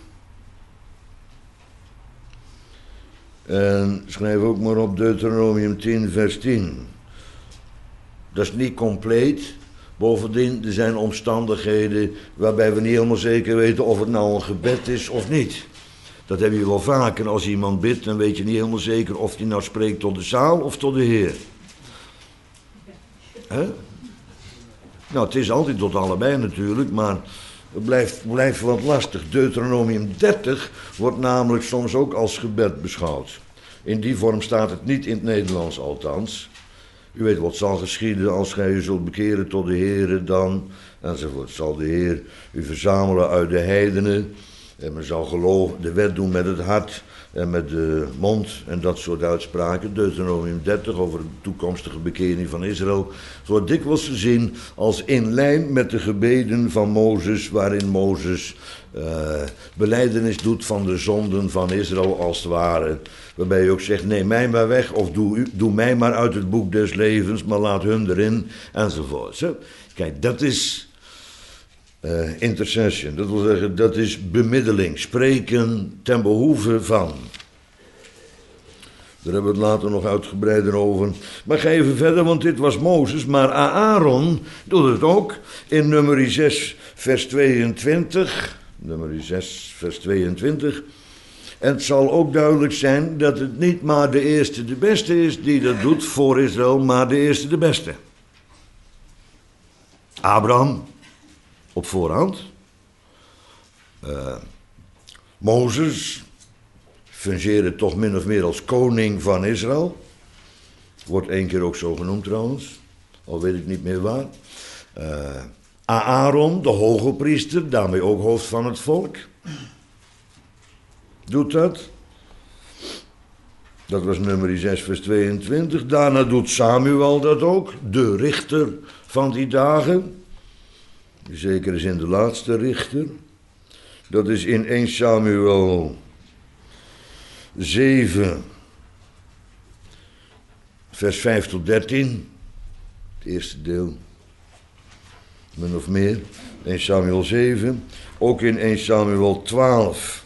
En schrijf ook maar op Deuteronomium 10 vers 10. Dat is niet compleet. Bovendien, er zijn omstandigheden waarbij we niet helemaal zeker weten of het nou een gebed is of niet. Dat heb je wel vaker. Als iemand bidt, dan weet je niet helemaal zeker of hij nou spreekt tot de zaal of tot de Heer. Hè? Nou, het is altijd tot allebei natuurlijk, maar het blijft wat lastig. Deuteronomium 30 wordt namelijk soms ook als gebed beschouwd. In die vorm staat het niet in het Nederlands althans. U weet wat zal geschieden als gij u zult bekeren tot de Heere dan, enzovoort. Zal de Heer u verzamelen uit de heidenen. En men zal geloven, de wet doen met het hart en met de mond en dat soort uitspraken. Deuteronomium 30 over de toekomstige bekering van Israël wordt dikwijls gezien als in lijn met de gebeden van Mozes, waarin Mozes belijdenis doet van de zonden van Israël als het ware. Waarbij je ook zegt, neem mij maar weg of doe mij maar uit het boek des levens, maar laat hun erin enzovoort. Kijk, dat is intercession, dat wil zeggen, dat is bemiddeling, spreken ten behoeve van. Daar hebben we het later nog uitgebreider over. Maar ga even verder, want dit was Mozes, maar Aaron doet het ook in Numeri 6 vers 22. Numeri 6 vers 22. En het zal ook duidelijk zijn dat het niet maar de eerste de beste is die dat doet voor Israël, maar de eerste de beste. Abraham op voorhand. Mozes fungeerde toch min of meer als koning van Israël. Wordt één keer ook zo genoemd trouwens, al weet ik niet meer waar. Aaron, de hoge priester, daarmee ook hoofd van het volk. Doet dat. Dat was Numeri 6 vers 22. Daarna doet Samuel dat ook, de richter van die dagen. Zeker is in de laatste richter. Dat is in 1 Samuel 7 vers 5 tot 13. Het eerste deel. Min of meer. 1 Samuel 7. Ook in 1 Samuel 12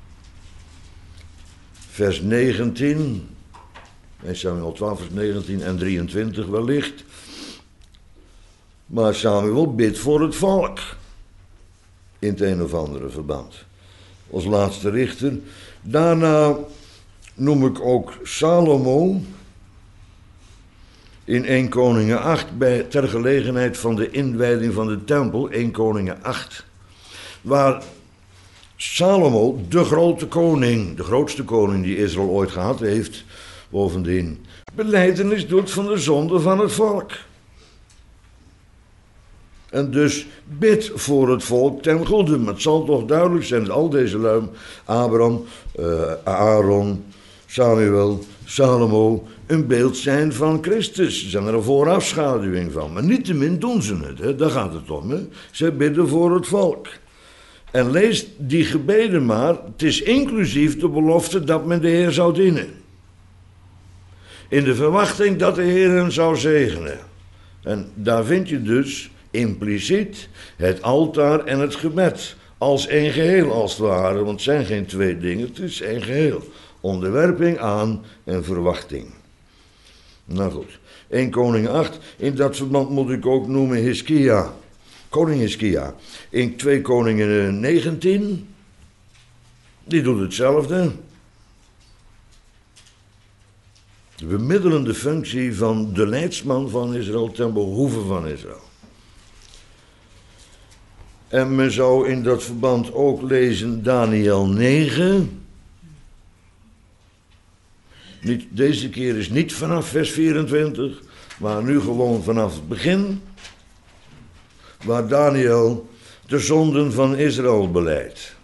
vers 19. 1 Samuel 12 vers 19 en 23 wellicht. Maar Samuel bidt voor het volk. In het een of andere verband. Als laatste richter. Daarna noem ik ook Salomo. In 1 Koningen 8. Ter gelegenheid van de inwijding van de tempel. 1 Koningen 8. Waar Salomo, de grote koning, de grootste koning die Israël ooit gehad heeft, bovendien belijdenis doet van de zonde van het volk. En dus bid voor het volk ten goede. Maar het zal toch duidelijk zijn dat al deze luim, Abraham, Aaron, Samuel, Salomo, een beeld zijn van Christus. Ze zijn er een voorafschaduwing van. Maar niettemin doen ze het, hè? Daar gaat het om. Hè? Ze bidden voor het volk. En lees die gebeden maar. Het is inclusief de belofte dat men de Heer zou dienen. In de verwachting dat de Heer hen zou zegenen. En daar vind je dus impliciet het altaar en het gebed. Als één geheel als het ware. Want het zijn geen twee dingen, het is één geheel. Onderwerping aan en verwachting. Nou goed, 1 Koning 8. In dat verband moet ik ook noemen Hiskia. Koning Hiskia. In 2 Koningen 19. Die doet hetzelfde. De bemiddelende functie van de leidsman van Israël ten behoeve van Israël. En men zou in dat verband ook lezen Daniel 9. Deze keer is niet vanaf vers 24, maar nu gewoon vanaf het begin. Waar Daniel de zonden van Israël belijdt.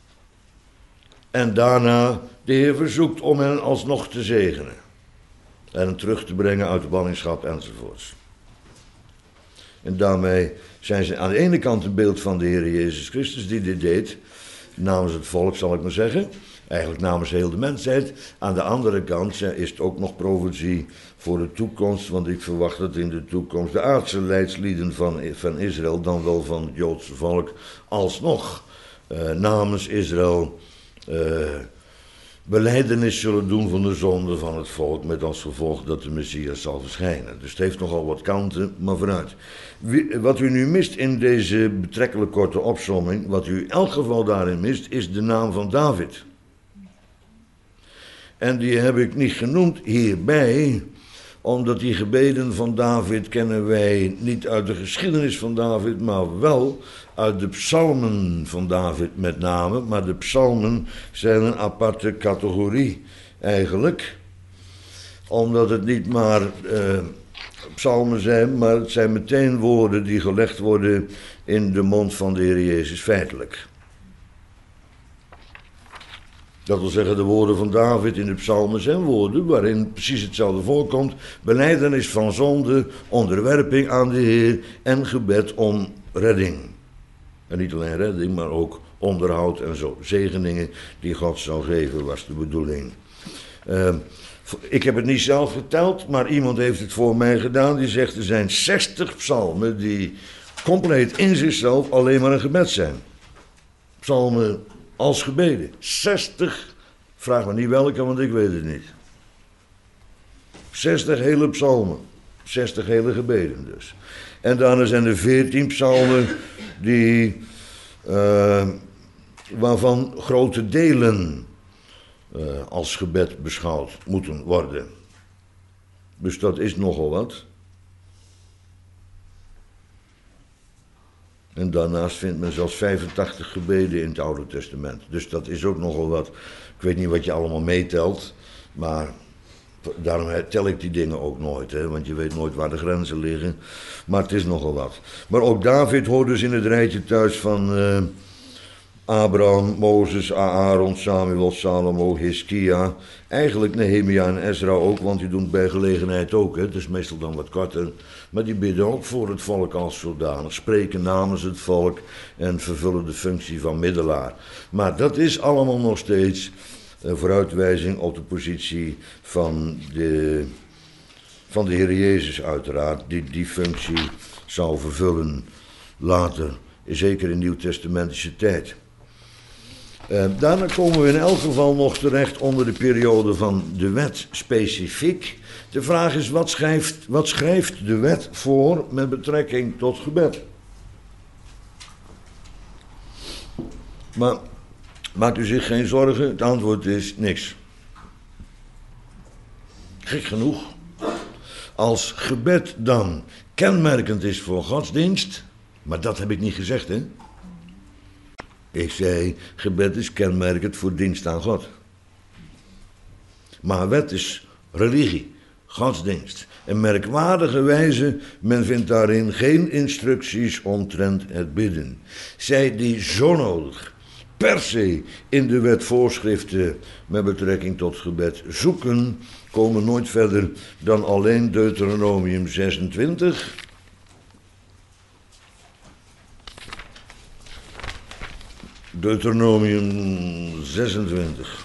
En daarna de Heer verzoekt om hen alsnog te zegenen. En hen terug te brengen uit de ballingschap enzovoorts. En daarmee zijn ze aan de ene kant een beeld van de Heer Jezus Christus die dit deed. Namens het volk zal ik maar zeggen. Eigenlijk namens heel de mensheid. Aan de andere kant is het ook nog profetie voor de toekomst. Want ik verwacht dat in de toekomst de aardse leidslieden van Israël, dan wel van het Joodse volk, alsnog namens Israël belijdenis zullen doen van de zonde van het volk. Met als gevolg dat de Messias zal verschijnen. Dus het heeft nogal wat kanten, maar vooruit. Wat u nu mist in deze betrekkelijk korte opsomming, wat u in elk geval daarin mist, is de naam van David. En die heb ik niet genoemd hierbij, omdat die gebeden van David kennen wij niet uit de geschiedenis van David, maar wel uit de psalmen van David met name. Maar de psalmen zijn een aparte categorie eigenlijk, omdat het niet maar psalmen zijn, maar het zijn meteen woorden die gelegd worden in de mond van de Heer Jezus feitelijk. Dat wil zeggen, de woorden van David in de psalmen zijn woorden waarin precies hetzelfde voorkomt. Belijdenis van zonde, onderwerping aan de Heer en gebed om redding. En niet alleen redding, maar ook onderhoud en zo. Zegeningen die God zal geven, was de bedoeling. Ik heb het niet zelf geteld, maar iemand heeft het voor mij gedaan. Die zegt, er zijn 60 psalmen die compleet in zichzelf alleen maar een gebed zijn. Psalmen als gebeden. 60, vraag me niet welke, want ik weet het niet. 60 hele psalmen. 60 hele gebeden dus. En daarna zijn er 14 psalmen die, waarvan grote delen als gebed beschouwd moeten worden. Dus dat is nogal wat. En daarnaast vindt men zelfs 85 gebeden in het Oude Testament. Dus dat is ook nogal wat. Ik weet niet wat je allemaal meetelt, maar daarom tel ik die dingen ook nooit, hè, want je weet nooit waar de grenzen liggen. Maar het is nogal wat. Maar ook David hoort dus in het rijtje thuis van Abraham, Mozes, Aaron, Samuel, Salomo, Hiskia. Eigenlijk Nehemia en Ezra ook, want die doen het bij gelegenheid ook. Hè. Het is meestal dan wat korter. Maar die bidden ook voor het volk als zodanig. Spreken namens het volk en vervullen de functie van middelaar. Maar dat is allemaal nog steeds een vooruitwijzing op de positie van de Heer Jezus uiteraard. Die functie zou vervullen later, zeker in nieuwtestamentische tijd. Daarna komen we in elk geval nog terecht onder de periode van de wet specifiek. De vraag is, wat schrijft de wet voor met betrekking tot gebed? Maar maakt u zich geen zorgen, het antwoord is niks. Gek genoeg. Als gebed dan kenmerkend is voor godsdienst, maar dat heb ik niet gezegd, hè? Ik zei, gebed is kenmerkend voor dienst aan God. Maar wet is religie, godsdienst. En merkwaardigerwijze, men vindt daarin geen instructies omtrent het bidden. Zij die zo nodig, per se in de wet voorschriften met betrekking tot gebed zoeken, komen nooit verder dan alleen Deuteronomium 26. Deuteronomium 26.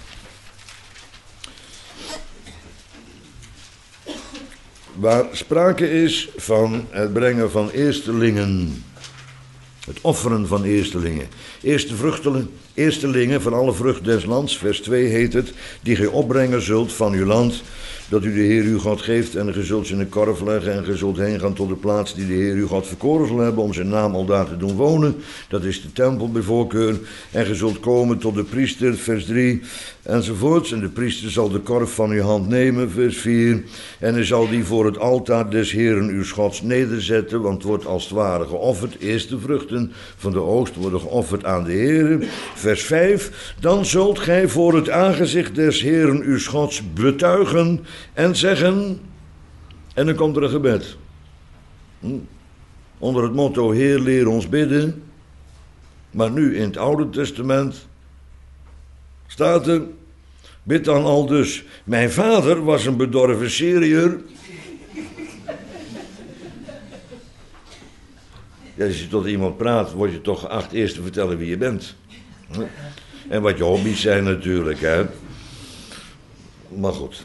Waar sprake is van het brengen van eerstelingen. Het offeren van eerstelingen. Eerstelingen van alle vrucht des lands. Vers 2 heet het. Die gij opbrengen zult van uw land. Dat u de Heer uw God geeft. En ge zult ze in een korf leggen. En ge zult heen gaan tot de plaats die de Heer uw God verkoren zal hebben. Om zijn naam aldaar te doen wonen. Dat is de tempel bij voorkeur. En ge zult komen tot de priester. Vers 3. Enzovoorts. En de priester zal de korf van uw hand nemen. Vers 4. En hij zal die voor het altaar des Heeren uw Gods nederzetten. Want het wordt als het ware geofferd. Eerste vruchten van de oogst worden geofferd aan de Heer. Vers 5. Dan zult gij voor het aangezicht des Heeren uw Gods betuigen en zeggen. En dan komt er een gebed. Onder het motto Heer leer ons bidden. Maar nu in het Oude Testament staat er. Bid dan al dus. Mijn vader was een bedorven Syriër. Ja, als je tot iemand praat, word je toch geacht eerst te vertellen wie je bent. En wat je hobby's zijn natuurlijk, hè. Maar goed.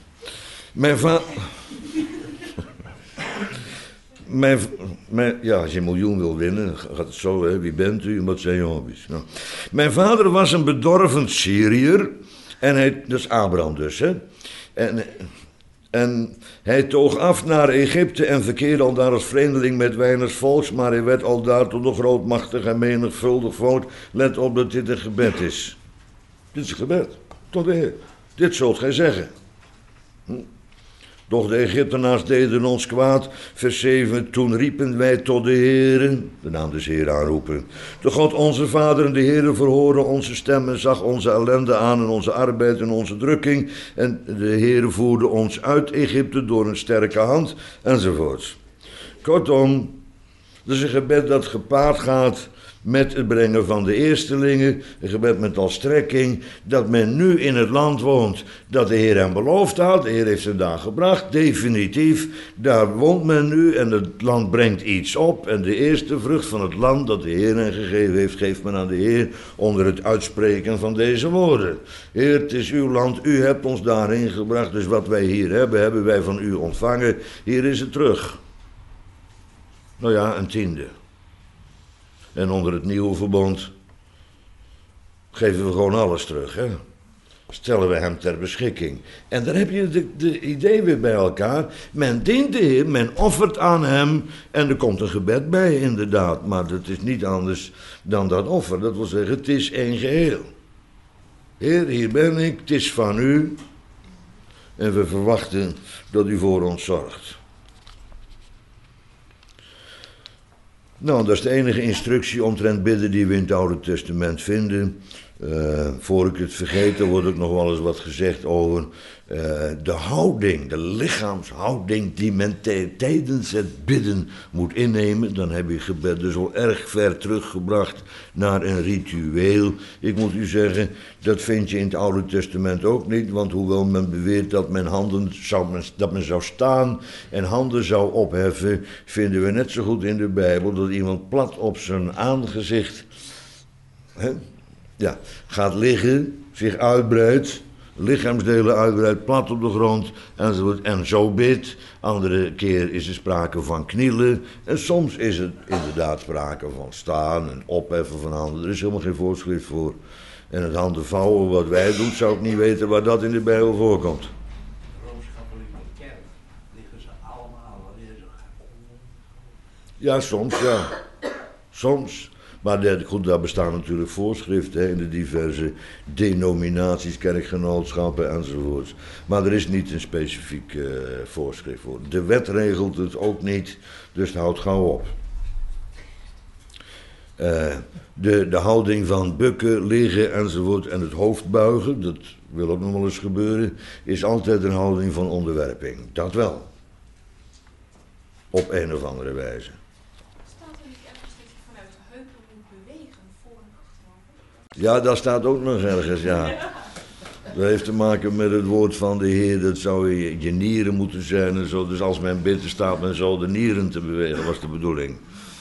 Ja, als je een miljoen wil winnen, gaat het zo, hè. Wie bent u en wat zijn je hobby's? Nou. Mijn vader was een bedorven Syriër. En dat is Abraham dus, hè. En hij toog af naar Egypte en verkeerde al daar als vreemdeling met weinig volks, maar hij werd al daar tot een grootmachtig en menigvuldig volk. Let op dat dit een gebed is. Dit is een gebed. Tot de Heer. Dit zult gij zeggen. Doch de Egyptenaars deden ons kwaad. Vers 7. Toen riepen wij tot de Heere. De naam des Heer aanroepen. De God onze Vader en de Heere verhoren onze stem en zag onze ellende aan en onze arbeid en onze drukking. En de Heere voerde ons uit Egypte door een sterke hand. Enzovoorts. Kortom, dat is een gebed dat gepaard gaat met het brengen van de eerstelingen, een gebed met als strekking, dat men nu in het land woont, dat de Heer hem beloofd had. De Heer heeft ze daar gebracht, definitief. Daar woont men nu en het land brengt iets op. En de eerste vrucht van het land dat de Heer hen gegeven heeft, geeft men aan de Heer onder het uitspreken van deze woorden. Heer, het is uw land, u hebt ons daarin gebracht, dus wat wij hier hebben, hebben wij van u ontvangen. Hier is het terug. Nou ja, een tiende. En onder het nieuwe verbond geven we gewoon alles terug, hè? Stellen we hem ter beschikking. En dan heb je de idee weer bij elkaar. Men dient de Heer, men offert aan hem. En er komt een gebed bij, inderdaad. Maar dat is niet anders dan dat offer. Dat wil zeggen, het is één geheel. Heer, hier ben ik, het is van u. En we verwachten dat u voor ons zorgt. Nou, dat is de enige instructie omtrent bidden die we in het Oude Testament vinden. Voor ik het vergeet, er wordt ook nog wel eens wat gezegd over de houding, de lichaamshouding die men tijdens het bidden moet innemen. Dan heb je gebed dus al erg ver teruggebracht naar een ritueel. Ik moet u zeggen, dat vind je in het Oude Testament ook niet, want hoewel men beweert dat men zou staan en handen zou opheffen, vinden we net zo goed in de Bijbel dat iemand plat op zijn aangezicht gaat liggen, zich uitbreidt, lichaamsdelen uitbreidt, plat op de grond enzovoort, en zo bidt. Andere keer is er sprake van knielen en soms is het inderdaad sprake van staan en opheffen van handen. Er is helemaal geen voorschrift voor. En het handen vouwen wat wij doen, zou ik niet weten waar dat in de Bijbel voorkomt. Rooms-katholieke kerk liggen ze allemaal wanneer ze gaan. Ja, soms, ja. Soms. Maar goed, daar bestaan natuurlijk voorschriften in de diverse denominaties, kerkgenootschappen enzovoorts. Maar er is niet een specifiek voorschrift voor. De wet regelt het ook niet, dus het houdt gauw op. De houding van bukken, liggen enzovoort en het hoofd buigen, dat wil ook nog wel eens gebeuren, is altijd een houding van onderwerping. Dat wel. Op een of andere wijze. Staat er niet ergens dat je vanuit de heupen moet bewegen voor en achterover? Ja, dat staat ook nog ergens, ja. Dat heeft te maken met het woord van de Heer, dat zou je nieren moeten zijn en zo. Dus als men bidt, staat men zo de nieren te bewegen, was de bedoeling.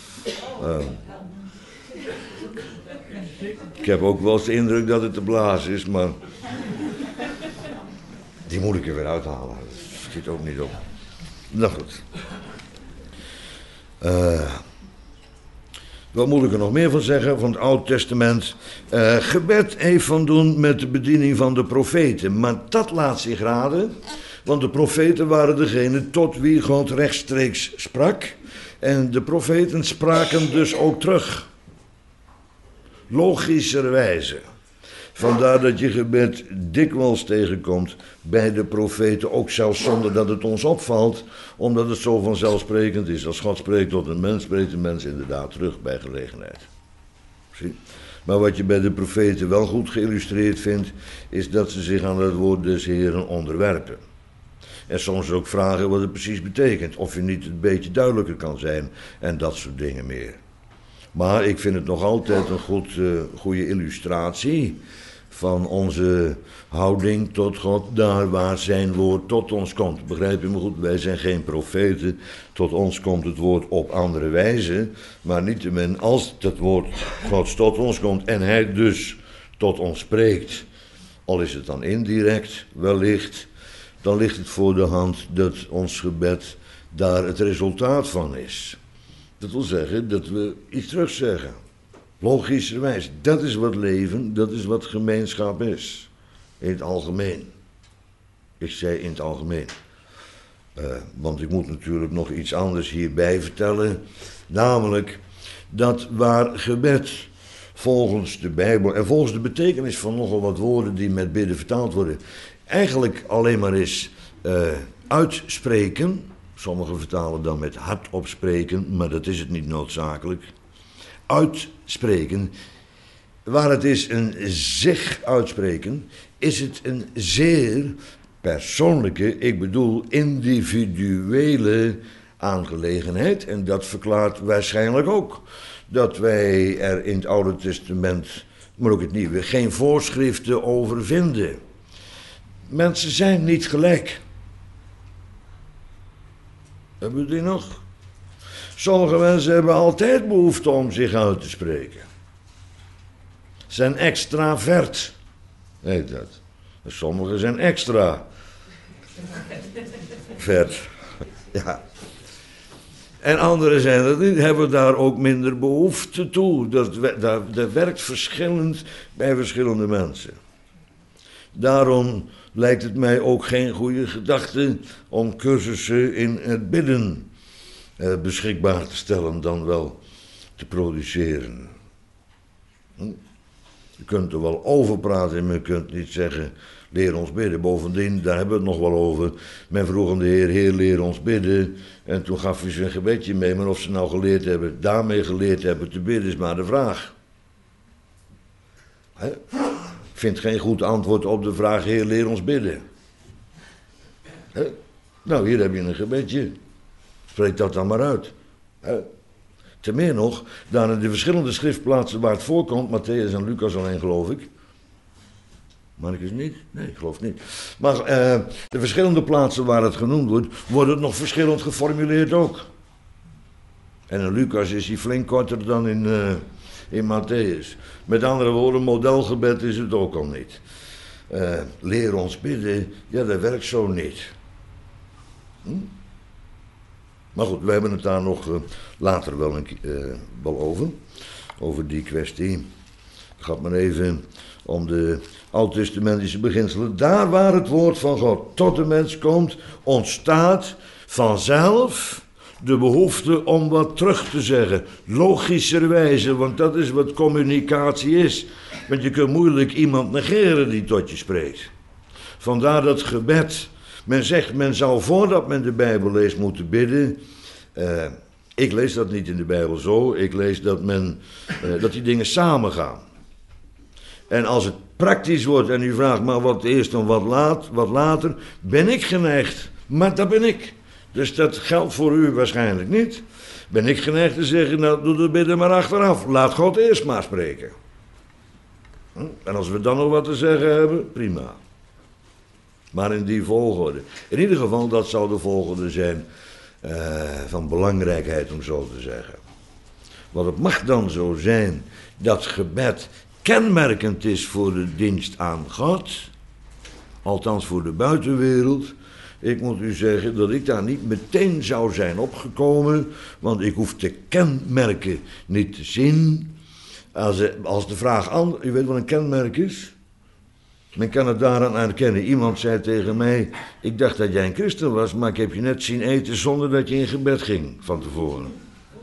Ik heb ook wel eens de indruk dat het te blazen is, maar die moet ik er weer uithalen. Dat schiet ook niet op. Nou goed. Wat moet ik er nog meer van zeggen van het Oude Testament? Gebed heeft van doen met de bediening van de profeten. Maar dat laat zich raden, want de profeten waren degene tot wie God rechtstreeks sprak. En de profeten spraken dus ook terug. Logischerwijze. Vandaar dat je gebed dikwijls tegenkomt bij de profeten, ook zelfs zonder dat het ons opvalt, omdat het zo vanzelfsprekend is. Als God spreekt tot een mens, spreekt een mens inderdaad terug bij gelegenheid. Zie? Maar wat je bij de profeten wel goed geïllustreerd vindt, is dat ze zich aan het woord des Heeren onderwerpen. En soms ook vragen wat het precies betekent, of je niet een beetje duidelijker kan zijn en dat soort dingen meer. Maar ik vind het nog altijd een goede illustratie van onze houding tot God, daar waar zijn woord tot ons komt. Begrijp je me goed? Wij zijn geen profeten, tot ons komt het woord op andere wijze, maar niettemin als het woord Gods tot ons komt en hij dus tot ons spreekt, al is het dan indirect, wellicht, dan ligt het voor de hand dat ons gebed daar het resultaat van is. Dat wil zeggen dat we iets terugzeggen. Logischerwijs, dat is wat leven, dat is wat gemeenschap is. In het algemeen. Ik zei in het algemeen. Want ik moet natuurlijk nog iets anders hierbij vertellen. Namelijk dat waar gebed volgens de Bijbel en volgens de betekenis van nogal wat woorden die met bidden vertaald worden, eigenlijk alleen maar is uitspreken. Sommigen vertalen dan met hardop spreken, maar dat is het niet noodzakelijk. Uitspreken, waar het is een zich uitspreken, is het een zeer persoonlijke, ik bedoel individuele aangelegenheid. En dat verklaart waarschijnlijk ook dat wij er in het Oude Testament, maar ook het Nieuwe, geen voorschriften over vinden. Mensen zijn niet gelijk. Hebben we die nog? Sommige mensen hebben altijd behoefte om zich uit te spreken. Zijn extravert, heet dat. Sommigen zijn extra vert. Ja. En anderen zijn dat niet, hebben daar ook minder behoefte toe. Dat werkt verschillend bij verschillende mensen. Daarom lijkt het mij ook geen goede gedachte om cursussen in het bidden beschikbaar te stellen dan wel te produceren. Je kunt er wel over praten, maar je kunt niet zeggen, leer ons bidden. Bovendien, daar hebben we het nog wel over. Men vroeg aan de Heer, Heer, leer ons bidden. En toen gaf hij ze een gebedje mee, maar of ze nou geleerd hebben, daarmee geleerd hebben te bidden, is maar de vraag. Ik vind geen goed antwoord op de vraag, Heer, leer ons bidden. Nou, hier heb je een gebedje. Spreek dat dan maar uit. Ten meer nog, dan in de verschillende schriftplaatsen waar het voorkomt, Matthäus en Lucas alleen geloof ik. Marcus niet? Nee, ik geloof niet. Maar de verschillende plaatsen waar het genoemd wordt het nog verschillend geformuleerd ook. En in Lucas is hij flink korter dan in Matthäus. Met andere woorden, modelgebed is het ook al niet. Leer ons bidden, ja, dat werkt zo niet. Maar goed, we hebben het daar nog later wel over die kwestie. Het gaat maar even om de oud-testamentische beginselen. Daar waar het woord van God tot de mens komt, ontstaat vanzelf de behoefte om wat terug te zeggen. Logischerwijze, want dat is wat communicatie is. Want je kunt moeilijk iemand negeren die tot je spreekt. Vandaar dat gebed. Men zegt, men zou voordat men de Bijbel leest moeten bidden. Ik lees dat niet in de Bijbel zo. Ik lees dat die dingen samengaan. En als het praktisch wordt en u vraagt, maar wat eerst en wat later, ben ik geneigd. Maar dat ben ik. Dus dat geldt voor u waarschijnlijk niet. Ben ik geneigd te zeggen, nou doe het bidden maar achteraf. Laat God eerst maar spreken. En als we dan nog wat te zeggen hebben, prima. Maar in die volgorde. In ieder geval, dat zou de volgorde zijn van belangrijkheid, om zo te zeggen. Want het mag dan zo zijn dat gebed kenmerkend is voor de dienst aan God. Althans voor de buitenwereld. Ik moet u zeggen dat ik daar niet meteen zou zijn opgekomen. Want ik hoef de kenmerken niet te zien. Als de vraag, u weet wat een kenmerk is? Men kan het daaraan herkennen. Iemand zei tegen mij, ik dacht dat jij een christen was, maar ik heb je net zien eten zonder dat je in gebed ging van tevoren.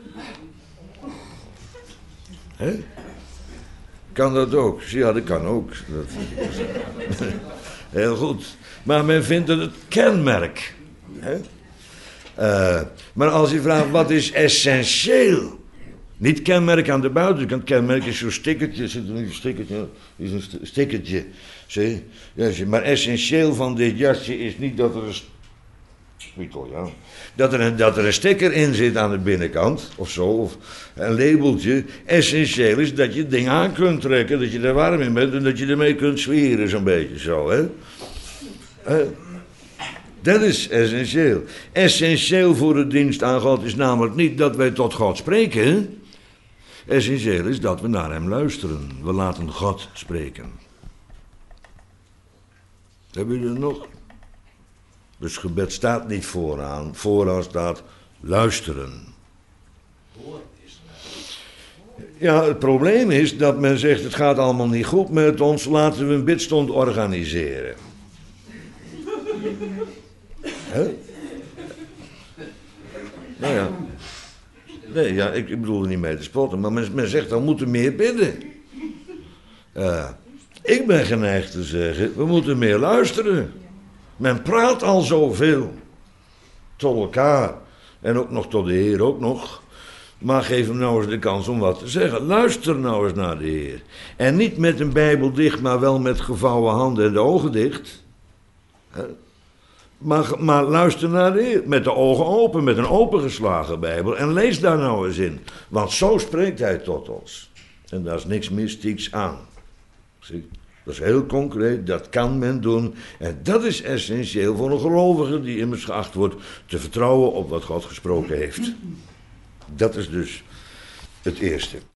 Hè? Kan dat ook? Ja, dat kan ook. Heel goed. Maar men vindt het het kenmerk. Hè? Maar als je vraagt, wat is essentieel? Niet kenmerk aan de buitenkant. Kenmerk is zo'n stickertje. Zit er een stickertje? Is een stickertje. Zie? Ja, maar essentieel van dit jasje is niet dat er dat er een sticker in zit aan de binnenkant. Of zo. Of een labeltje. Essentieel is dat je het ding aan kunt trekken. Dat je er warm in bent. En dat je ermee kunt zwieren. Zo'n beetje zo. Hè? Dat is essentieel. Essentieel voor de dienst aan God is namelijk niet dat wij tot God spreken. Essentieel is dat we naar hem luisteren. We laten God spreken. Hebben jullie er nog? Dus gebed staat niet vooraan. Vooraan staat luisteren. Ja, het probleem is dat men zegt, het gaat allemaal niet goed met ons. Laten we een bidstond organiseren. Hè? Nou ja. Nee, ja, ik bedoel er niet mee te spotten, maar men zegt, dan moeten we meer bidden. Ik ben geneigd te zeggen, we moeten meer luisteren. Men praat al zoveel. Tot elkaar. En ook nog tot de Heer, ook nog. Maar geef hem nou eens de kans om wat te zeggen. Luister nou eens naar de Heer. En niet met een Bijbel dicht, maar wel met gevouwen handen en de ogen dicht. Maar luister naar de Heer. Met de ogen open, met een opengeslagen Bijbel. En lees daar nou eens in. Want zo spreekt hij tot ons. En daar is niks mystieks aan. Zie? Dat is heel concreet, dat kan men doen. En dat is essentieel voor een gelovige die immers geacht wordt te vertrouwen op wat God gesproken heeft. Dat is dus het eerste.